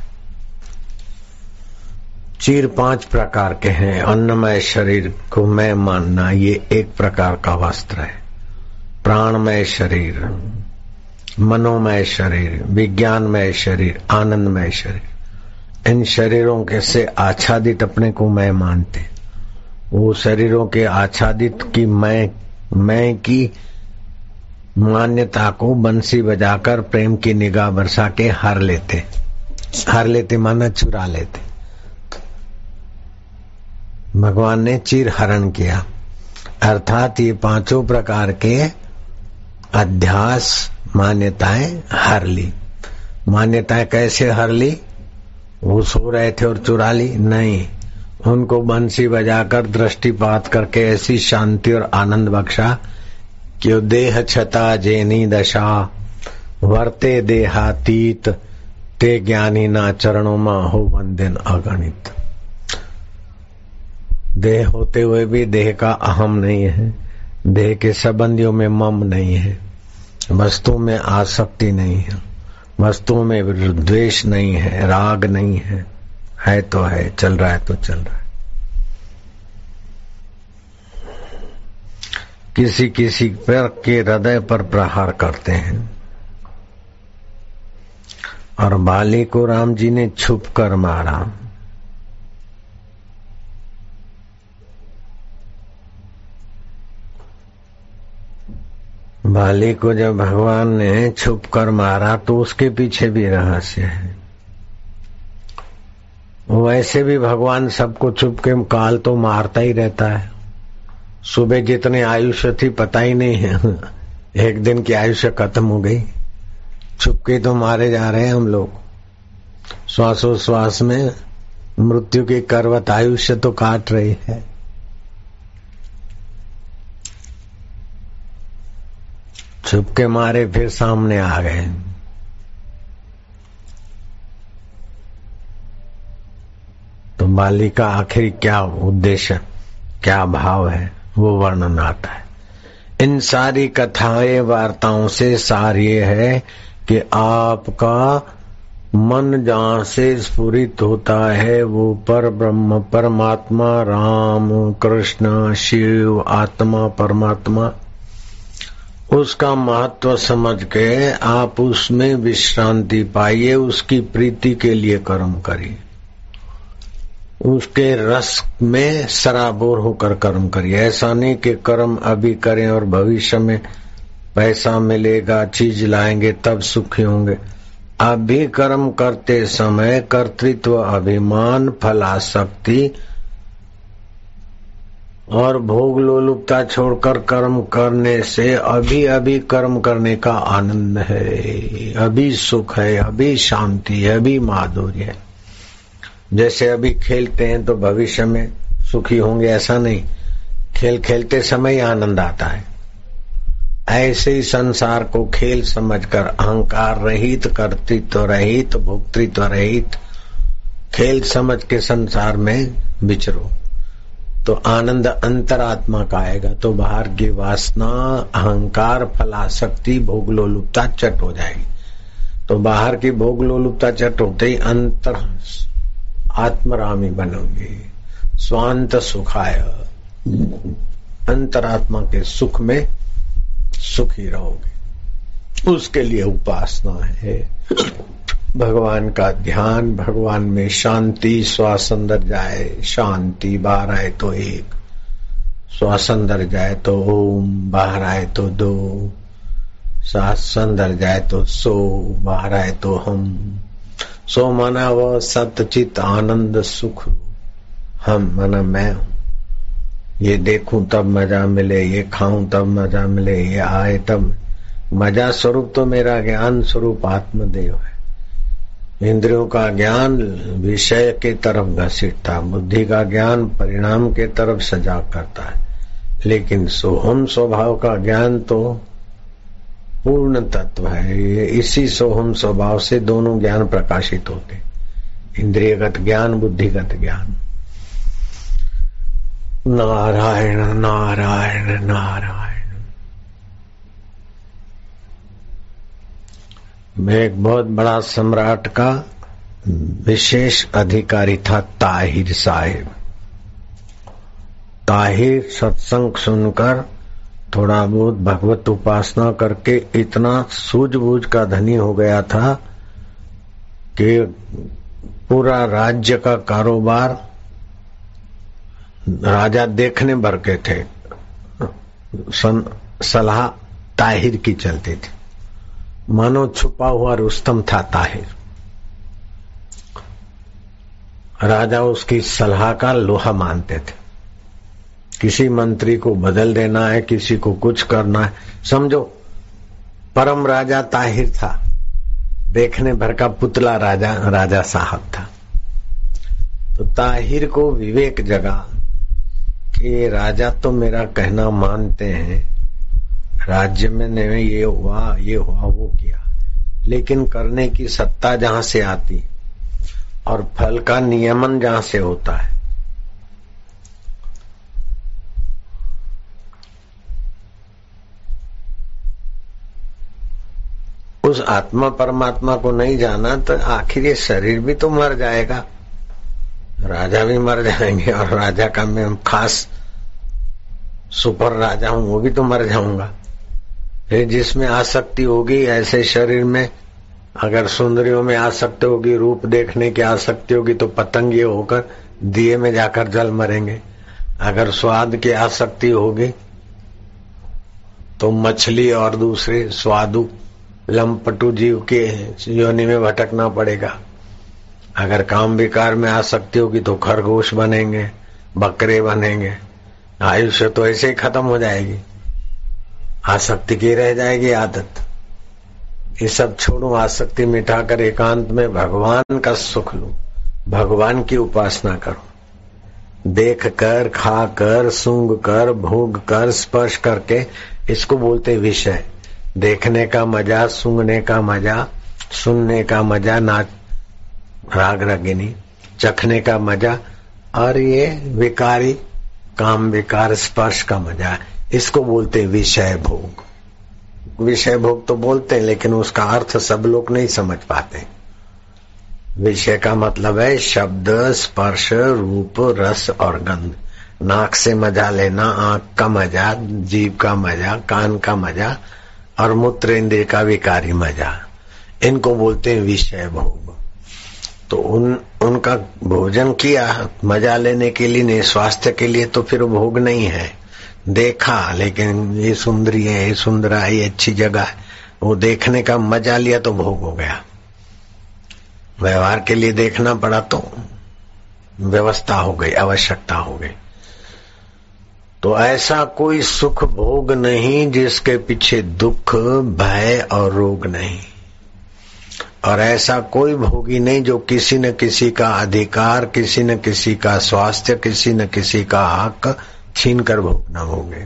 चीर 5 प्रकार के हैं। अन्नमय शरीर को मैं मानना ये एक प्रकार का वस्त्र है। प्राणमय शरीर, मनोमय शरीर, विज्ञानमय शरीर, आनंदमय शरीर, इन शरीरों के से आच्छादित अपने को मैं मानते। वो शरीरों के आच्छादित की मैं की मान्यता को बंसी बजाकर प्रेम की निगाह बरसा के हर लेते माना चुरा लेते। भगवान ने चीर हरण किया, अर्थात ये 5 प्रकार के अध्यास मान्यताएं हर ली। मान्यताएं कैसे हर ली? वो सो रहे थे और चुरा ली? नहीं, उनको बंसी बजाकर दृष्टिपात करके ऐसी शांति और आनंद बख्शा कि देह छता जेनी दशा वर्ते देहातीत ते ज्ञानी ना चरणों में हो वंदन अगणित। देह होते हुए भी देह का अहम नहीं है, देह के संबंधियों में मम नहीं है, वस्तु में आसक्ति नहीं है, वस्तुओं में द्वेष नहीं है, राग नहीं है तो है, चल रहा है तो चल रहा है। किसी किसी पर के हृदय पर प्रहार करते हैं, और बाली को राम जी ने छुप कर मारा। बाली को जब भगवान ने छुप कर मारा तो उसके पीछे भी रहस्य है। वैसे भी भगवान सबको छुप के काल तो मारता ही रहता है। सुबह जितने आयुष्य थी पता ही नहीं है, एक दिन की आयुष्य खत्म हो गई। छुपके तो मारे जा रहे हैं हम लोग। श्वासोश्वास में मृत्यु की करवत आयुष्य तो काट रही है। छुपके मारे फिर सामने आ गए। तो बाली का आखिर क्या उद्देश्य, क्या भाव है, वो वर्णन आता है। इन सारी कथाएं वार्ताओं से सार ये है कि आपका मन जहां से स्फुरित होता है वो पर ब्रह्म परमात्मा, राम कृष्ण शिव आत्मा परमात्मा, उसका महत्व समझ के आप उसमें विश्रांति पाइए, उसकी प्रीति के लिए कर्म करिए, उसके रस में सराबोर होकर कर्म करिए। ऐसा नहीं कि कर्म अभी करें और भविष्य में पैसा मिलेगा, चीज लाएंगे तब सुखी होंगे। अभी कर्म करते समय कर्तृत्व, अभिमान, फलासक्ति और भोग लोलुपता छोड़कर कर्म करने से अभी अभी कर्म करने का आनंद है, अभी सुख है, अभी शांति है, अभी माधुर्य है। जैसे अभी खेलते हैं तो भविष्य में सुखी होंगे ऐसा नहीं, खेल खेलते समय आनंद आता है। ऐसे ही संसार को खेल समझकर अहंकार रहित, कर्तृत्व रहित, भोक्तृत्व रहित खेल समझ के संसार में विचरो तो आनंद अंतरात्मा का आएगा। तो बाहर की वासना, अहंकार, फलासक्ति, भोग लोलुपता चट हो जाएगी। तो बाहर की भोग लोलुपता चट होते ही अंतर आत्मरामी बनोगे, स्वांत सुखाय, अंतरात्मा के सुख में सुखी रहोगे। उसके लिए उपासना है, भगवान का ध्यान, भगवान में शांति। श्वास अंदर जाए शांति, बाहर आए तो एक, श्वास अंदर जाए तो ओम, बाहर आए तो दो, सांस अंदर जाए तो सो, बाहर आए तो हम। सो माना वह सतचित आनंद सुख, हम माना मैं हूं। ये देखूं तब मजा मिले, ये खाऊं तब मजा मिले, ये आए तब मजा। स्वरूप तो मेरा ज्ञान स्वरूप आत्मदेव है। इंद्रियों का ज्ञान विषय के तरफ घसीटता, बुद्धि का ज्ञान परिणाम के तरफ सजाग करता है। लेकिन सोहम स्वभाव का ज्ञान तो पूर्ण तत्व है। इसी सोहम स्वभाव से दोनों ज्ञान प्रकाशित होते, इंद्रियगत ज्ञान, बुद्धिगत ज्ञान। नारायण नारायण नारायण। मैं एक बहुत बड़ा सम्राट का विशेष अधिकारी था, ताहिर साहिब। ताहिर सत्संग सुनकर थोड़ा बहुत भगवत उपासना करके इतना सूझबूझ का धनी हो गया था कि पूरा राज्य का कारोबार राजा देखने भर के थे। सलाह ताहिर की चलती थी, मानो छुपा हुआ रुस्तम था ताहिर। राजा उसकी सलाह का लोहा मानते थे। किसी मंत्री को बदल देना है, किसी को कुछ करना है, समझो परम राजा ताहिर था। देखने भर का पुतला राजा साहब था। तो ताहिर को विवेक जगा कि राजा तो मेरा कहना मानते हैं, राज्य में नहीं ये हुआ वो किया, लेकिन करने की सत्ता जहां से आती और फल का नियमन जहां से होता है, उस आत्मा परमात्मा को नहीं जाना तो आखिर ये शरीर भी तो मर जाएगा, राजा भी मर जाएंगे, और राजा का मैं खास सुपर राजा हूं, वो भी तो मर जाऊंगा। फिर जिसमें आसक्ति होगी ऐसे शरीर में, अगर सुंदरियों में आसक्ति होगी, रूप देखने की आसक्ति होगी तो पतंगे होकर दिए में जाकर जल मरेंगे। अगर स्वाद की आसक्ति होगी तो मछली और दूसरे स्वादु लंपटू जीव के योनि में भटकना पड़ेगा। अगर काम विकार में आसक्ति होगी तो खरगोश बनेंगे, बकरे बनेंगे। आयुष्य तो ऐसे ही खत्म हो जाएगी, आसक्ति की रह जाएगी आदत। ये सब छोड़ू, आसक्ति मिटाकर एकांत में भगवान का सुख लूं, भगवान की उपासना करो। देख कर, खा कर, सूंघ कर, भोग कर, स्पर्श करके, इसको बोलते विषय। देखने का मजा, सूंघने का मजा, सुनने का मजा, नाच राग रागिनी, चखने का मजा, और ये विकारी काम विकार स्पर्श का मजा, इसको बोलते विषय भोग। विषय भोग तो बोलते हैं, लेकिन उसका अर्थ सब लोग नहीं समझ पाते। विषय का मतलब है शब्द, स्पर्श, रूप, रस और गंध। नाक से मजा लेना, आंख का मजा, जीभ का मजा, कान का मजा और मूत्र इंद्रिय का विकारी मजा, इनको बोलते हैं विषय भोग। तो उनका भोजन किया मजा लेने के लिए नहीं, स्वास्थ्य के लिए, तो फिर भोग नहीं है। देखा, लेकिन ये सुंदरी है, ये सुंदरा है, ये अच्छी जगह है, वो देखने का मजा लिया तो भोग हो गया। व्यवहार के लिए देखना पड़ा तो व्यवस्था हो गई, आवश्यकता हो गई। तो ऐसा कोई सुख भोग नहीं जिसके पीछे दुख, भय और रोग नहीं। और ऐसा कोई भोगी नहीं जो किसी न किसी का अधिकार, किसी न किसी का स्वास्थ्य, किसी न किसी का हक छीन कर भोग न भोगे।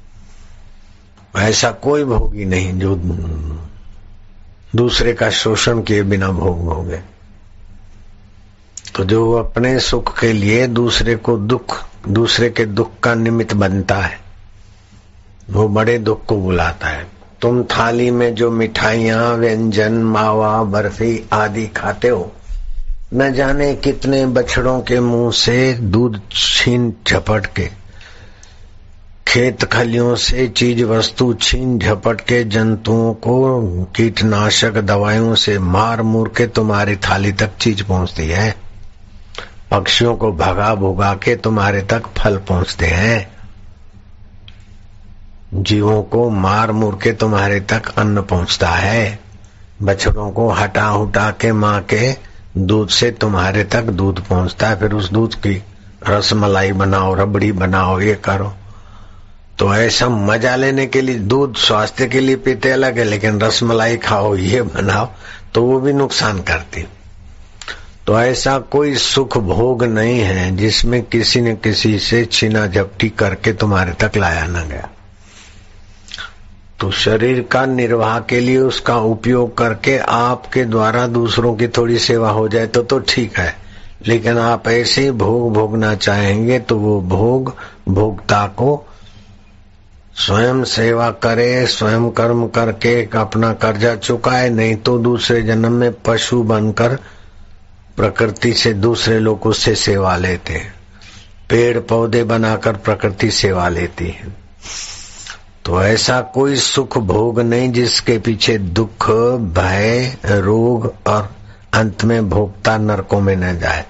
ऐसा कोई भोगी नहीं जो दूसरे का शोषण किए बिना भोग भोगे। तो जो अपने सुख के लिए दूसरे के दुख का निमित्त बनता है, वो बड़े दुख को बुलाता है। तुम थाली में जो मिठाइयां, व्यंजन, मावा, बर्फी आदि खाते हो, न जाने कितने बछड़ों के मुंह से दूध छीन झपट के, खेत खलियों से चीज वस्तु छीन झपट के, जंतुओं को कीटनाशक दवाइयों से मार मूर के तुम्हारी थाली तक चीज पहुंचती है। पक्षियों को भगा भुगा के तुम्हारे तक फल पहुंचते हैं। जीवों को मार मूर के तुम्हारे तक अन्न पहुंचता है। बछड़ों को हटा हुटा के माँ के दूध से तुम्हारे तक दूध पहुंचता है। फिर उस दूध की रसमलाई बनाओ, रबड़ी बनाओ, ये करो। तो ऐसा मजा लेने के लिए दूध स्वास्थ्य के लिए पीते अलग है, लेकिन रसमलाई खाओ, ये बनाओ, तो वो भी नुकसान करती। तो ऐसा कोई सुख भोग नहीं है जिसमें किसी न किसी से छीना झपटी करके तुम्हारे तक लाया न गया। तो शरीर का निर्वाह के लिए उसका उपयोग करके आपके द्वारा दूसरों की थोड़ी सेवा हो जाए तो ठीक है, लेकिन आप ऐसे भोग भोगना चाहेंगे तो वो भोग भोक्ता को स्वयं सेवा करे, स्वयं कर्म करके अपना कर्जा चुकाए, नहीं तो दूसरे जन्म में पशु बनकर प्रकृति से दूसरे लोगों से सेवा लेते हैं। पेड़ पौधे बनाकर प्रकृति सेवा लेती है। तो ऐसा कोई सुख भोग नहीं जिसके पीछे दुख, भय, रोग और अंत में भोक्ता नरकों में न जाए।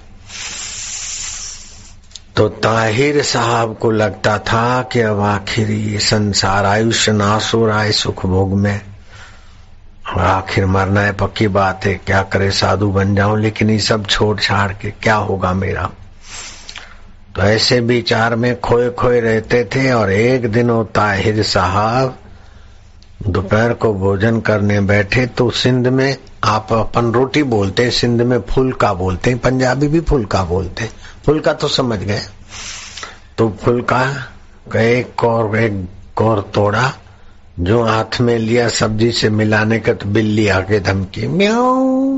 तो ताहिर साहब को लगता था कि अब आखिर ये संसार आयुष्य नाश हो रहा है सुख भोग में, और आखिर मरना है, पक्की बात है, क्या करे, साधु बन जाऊं, लेकिन ये सब छोड़ छाड़ के क्या होगा मेरा। तो ऐसे विचार में खोए खोए रहते थे। और एक दिन वो ताहिर साहब दोपहर को भोजन करने बैठे तो सिंध में आप अपन रोटी बोलते, सिंध में फुल्का बोलते, पंजाबी भी फुल्का बोलते। फुल्का तो समझ गए। तो फुल्का एक कौर तोड़ा, जो हाथ में लिया सब्जी से मिलाने का, तो बिल्ली आके धमकी, म्याऊ।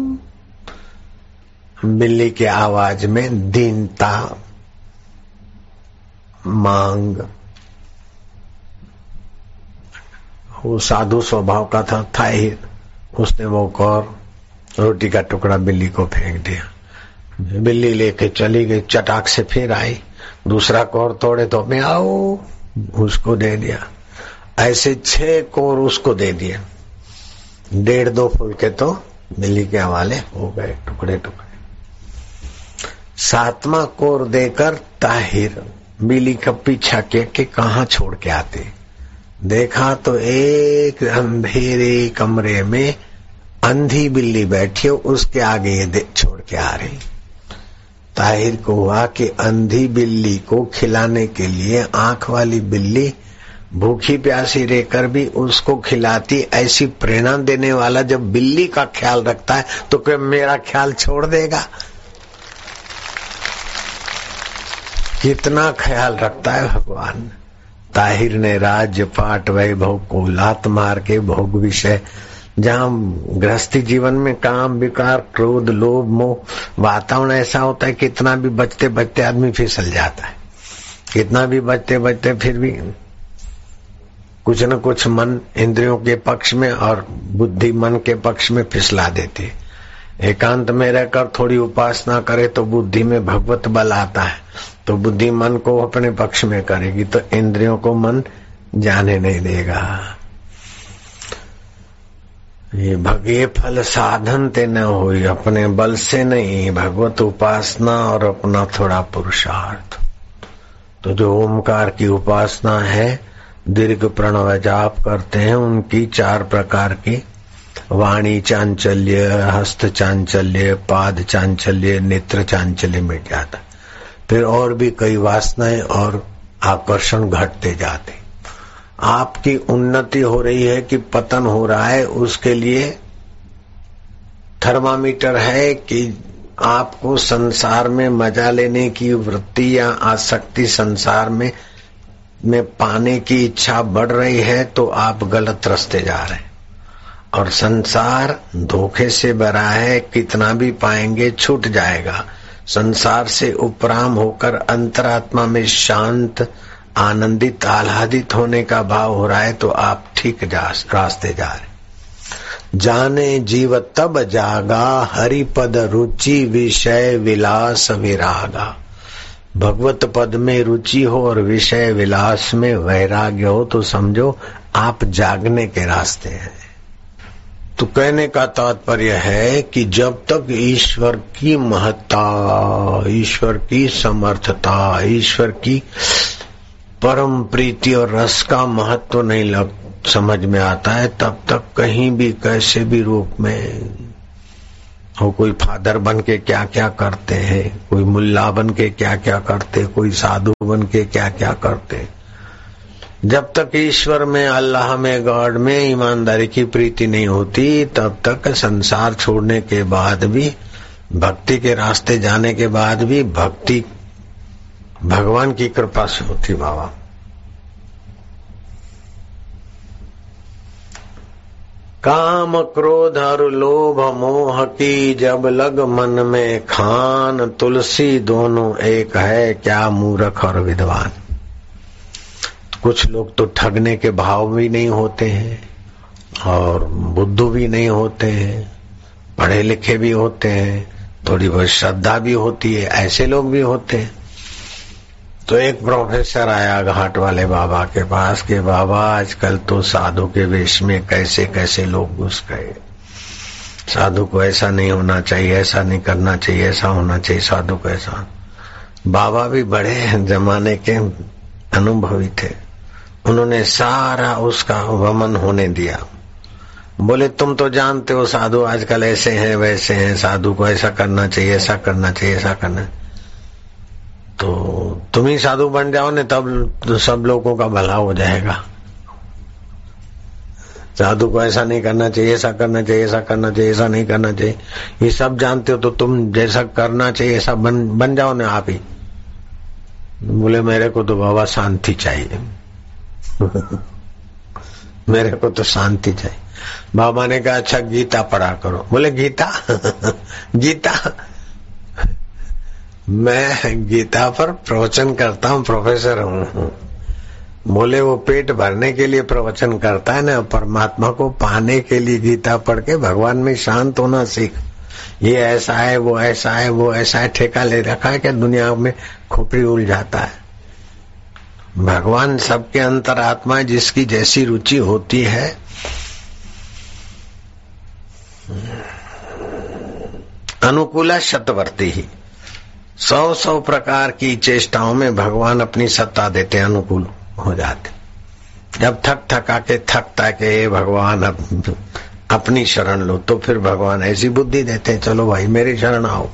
बिल्ली की आवाज में दीनता, मांग, वो साधु स्वभाव का था ही। उसने वो कौर रोटी का टुकड़ा बिल्ली को फेंक दिया। बिल्ली लेके चली गई, चटाक से फिर आई, दूसरा कौर तोड़े तो म्याऊ उसको दे दिया। ऐसे 6 कोर उसको दे दिए। 1.5-2 फुलके तो बिल्ली के हवाले हो गए, टुकड़े टुकड़े। 7वां कोर देकर ताहिर बिल्ली का पीछा किया कि कहाँ छोड़ के आते। देखा तो एक अंधेरे कमरे में अंधी बिल्ली बैठी हो, उसके आगे ये छोड़ के आ रही। ताहिर को हुआ कि अंधी बिल्ली को खिलाने के लिए आंख वाली बिल्ली भूखी प्यासी रहकर भी उसको खिलाती। ऐसी प्रेरणा देने वाला जब बिल्ली का ख्याल रखता है तो क्या मेरा ख्याल छोड़ देगा? कितना ख्याल रखता है भगवान। ताहिर ने राज्य पाट वैभव को लात मार के भोग विषय, जहाँ गृहस्थी जीवन में काम, विकार, क्रोध, लोभ, मोह, वातावरण ऐसा होता है कितना भी बचते बचते आदमी फिसल जाता है। कितना भी बचते बचते फिर भी कुछ न कुछ मन इंद्रियों के पक्ष में और बुद्धि मन के पक्ष में फिसला देती है। एकांत में रहकर थोड़ी उपासना करे तो बुद्धि में भगवत बल आता है, तो बुद्धि मन को अपने पक्ष में करेगी तो इंद्रियों को मन जाने नहीं देगा। ये फल साधन ते न हुई, अपने बल से नहीं, भगवत उपासना और अपना थोड़ा पुरुषार्थ। तो जो ओमकार की उपासना है, दीर्घ प्रणव जाप करते हैं, उनकी 4 प्रकार की वाणी चांचल्य, हस्त चांचल्य, पाद चांचल्य, नेत्र चांचल्य मिट जाता। फिर और भी कई वासनाएं और आकर्षण घटते जाते। आपकी उन्नति हो रही है कि पतन हो रहा है, उसके लिए थर्मामीटर है कि आपको संसार में मजा लेने की वृत्ति या आसक्ति, संसार में पाने की इच्छा बढ़ रही है तो आप गलत रास्ते जा रहे हैं। और संसार धोखे से भरा है, कितना भी पाएंगे छूट जाएगा। संसार से उपराम होकर अंतरात्मा में शांत, आनंदित, आह्लादित होने का भाव हो रहा है तो आप ठीक रास्ते जा रहे। जाने जीव तब जागा, हरि पद रुचि विषय विलास विरागा। भगवत पद में रुचि हो और विषय विलास में वैराग्य हो तो समझो आप जागने के रास्ते हैं। तो कहने का तात्पर्य है कि जब तक ईश्वर की महत्ता, ईश्वर की समर्थता, ईश्वर की परम प्रीति और रस का महत्व नहीं समझ में आता है, तब तक कहीं भी कैसे भी रूप में हो, कोई फादर बन के क्या क्या करते हैं, कोई मुल्ला बन के क्या क्या करते, कोई साधु बन के क्या क्या करते। जब तक ईश्वर में, अल्लाह में, गॉड में ईमानदारी की प्रीति नहीं होती, तब तक संसार छोड़ने के बाद भी, भक्ति के रास्ते जाने के बाद भी भक्ति भगवान की कृपा से होती। बाबा काम क्रोध और लोभ मोह की जब लग मन में खान, तुलसी दोनों एक है क्या मूर्ख और विद्वान। कुछ लोग तो ठगने के भाव भी नहीं होते हैं और बुद्धू भी नहीं होते हैं, पढ़े लिखे भी होते हैं, थोड़ी बहुत श्रद्धा भी होती है, ऐसे लोग भी होते हैं। तो एक प्रोफेसर आया घाट वाले बाबा के पास कि बाबा आजकल तो साधु के वेश में कैसे कैसे लोग घुस गए, साधु को ऐसा नहीं होना चाहिए, ऐसा नहीं करना चाहिए, ऐसा होना चाहिए साधु को ऐसा। बाबा भी बड़े जमाने के अनुभवी थे, उन्होंने सारा उसका वमन होने दिया। बोले तुम तो जानते हो साधु आजकल ऐसे हैं वैसे हैं, साधु को ऐसा करना चाहिए, ऐसा करना चाहिए, ऐसा करना, तो तुम ही साधु बन जाओ ने, तब तो सब लोगों का भला हो जाएगा। साधु को ऐसा नहीं करना चाहिए, ऐसा करना चाहिए, ऐसा करना चाहिए, ऐसा नहीं करना चाहिए, ये सब जानते हो तो तुम जैसा करना चाहिए ऐसा बन जाओ ना आप ही। बोले मेरे को तो बाबा शांति चाहिए मेरे को तो शांति चाहिए। बाबा ने कहा अच्छा गीता पढ़ा करो। बोले गीता गीता मैं गीता पर प्रवचन करता हूँ, प्रोफेसर हूँ। बोले वो पेट भरने के लिए प्रवचन करता है ना, परमात्मा को पाने के लिए गीता पढ़ के भगवान में शांत होना सीख। ये ऐसा है, वो ऐसा है, वो ऐसा है, ठेका ले रखा है कि दुनिया में खोपड़ी उलझाता है। भगवान सबके अंतरात्मा, जिसकी जैसी रुचि होती है, अनुकूला शतवर्ती ही। 100 प्रकार की चेष्टाओं में भगवान अपनी सत्ता देते, अनुकूल हो जाते। जब थका के थकता के भगवान अपनी शरण लो, तो फिर भगवान ऐसी बुद्धि देते हैं चलो भाई मेरी शरण आओ।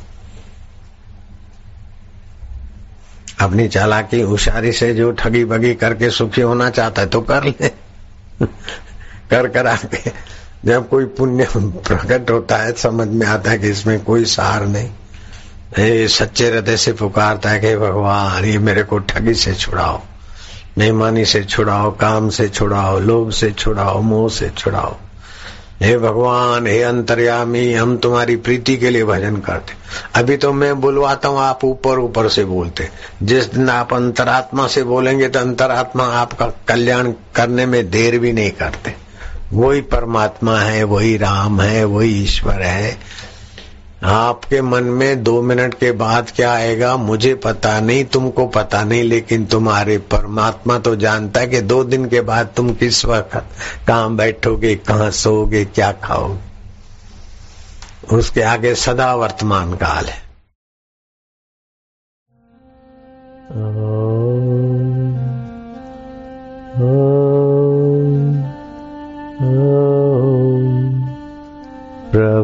अपनी चालाकी होशियारी से जो ठगी बगी करके सुखी होना चाहता है तो कर ले कर आके जब कोई पुण्य प्रकट होता है समझ में आता है कि इसमें कोई सार नहीं, ये सच्चे हृदय से पुकारता है कि भगवान ये मेरे को ठगी से छुड़ाओ, बेईमानी से छुड़ाओ, काम से छुड़ाओ, लोभ से छुड़ाओ, मोह से छुड़ाओ। हे भगवान, हे अंतर्यामी, हम तुम्हारी प्रीति के लिए भजन करते। अभी तो मैं बुलवाता हूँ, आप ऊपर ऊपर से बोलते। जिस दिन आप अंतरात्मा से बोलेंगे तो अंतरात्मा आपका कल्याण करने में देर भी नहीं करते। वही परमात्मा है, वही राम है, वही ईश्वर है। आपके मन में 2 मिनट के बाद क्या आएगा मुझे पता नहीं, तुमको पता नहीं, लेकिन तुम्हारे परमात्मा तो जानता है कि 2 दिन के बाद तुम किस वक्त कहाँ बैठोगे, कहाँ सोओगे, क्या खाओगे। उसके आगे सदा वर्तमान काल है।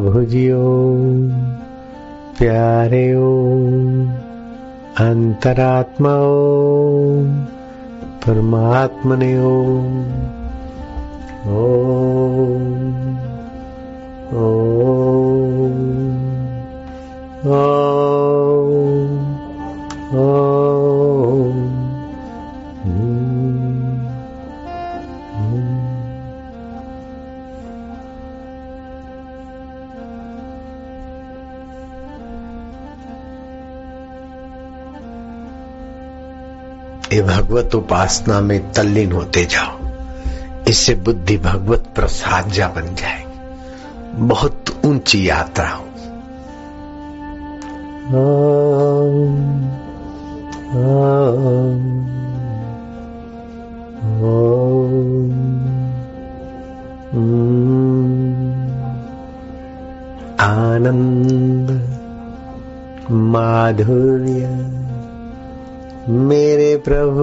प्रभु जी ओम प्यारे ओम अंतरात्मा ओम परमात्मने ओम ओम ओम ओम ओम। ये भगवत उपासना में तल्लीन होते जाओ, इससे बुद्धि भगवत प्रसाद जा बन जाएगी। बहुत ऊंची यात्रा हो। आनंद माधुर्य मेरे प्रभु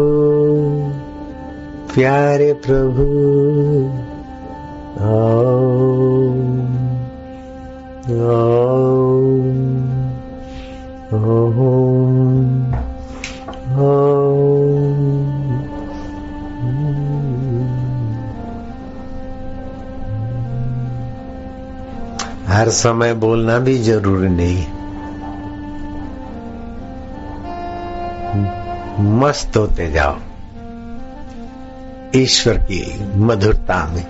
प्यारे प्रभु ओम ओम ओम ओम। हर समय बोलना भी जरूरी नहीं, मस्त होते जाओ ईश्वर की मधुरता में।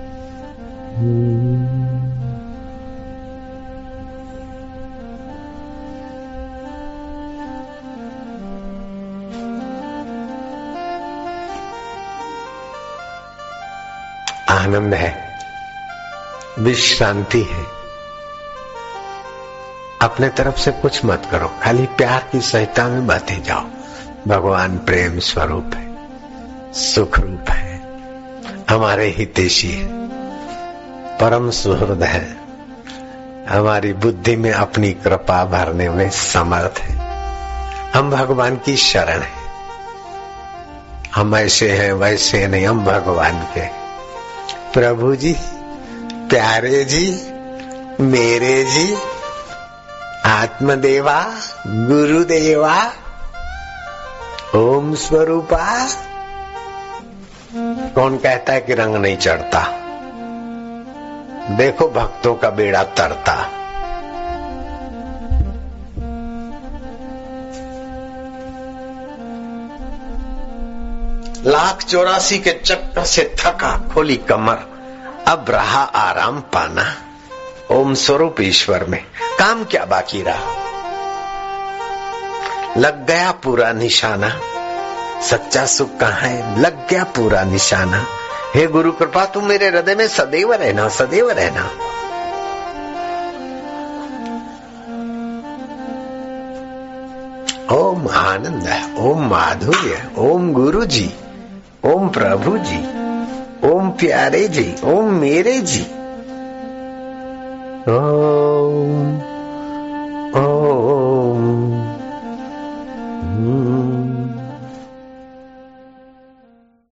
आनंद है, विश्रांति है। अपने तरफ से कुछ मत करो, खाली प्यार की सहजता में बातें जाओ। भगवान प्रेम स्वरूप है, सुख रूप है, हमारे हितैषी है, परम सुहृद है, हमारी बुद्धि में अपनी कृपा भरने में समर्थ है। हम भगवान की शरण है। हम ऐसे हैं वैसे नहीं, हम भगवान के। प्रभु जी प्यारे जी मेरे जी आत्मदेवा गुरुदेवा ओम स्वरूपा। कौन कहता है कि रंग नहीं चढ़ता? देखो भक्तों का बेड़ा तरता। लाख 84 के चक्कर से थका, खोली कमर, अब रहा आराम पाना। ओम स्वरूप ईश्वर में काम क्या बाकी रहा? लग गया पूरा निशाना, सच्चा सुख कहाँ है? लग गया पूरा निशाना। हे गुरु कृपा तू मेरे हृदय में सदैव रहना, सदैव रहना। ओम आनंद है, ओम माधुर्य, ओम गुरु जी, ओम प्रभु जी, ओम प्यारे जी, ओम मेरे जी। ओम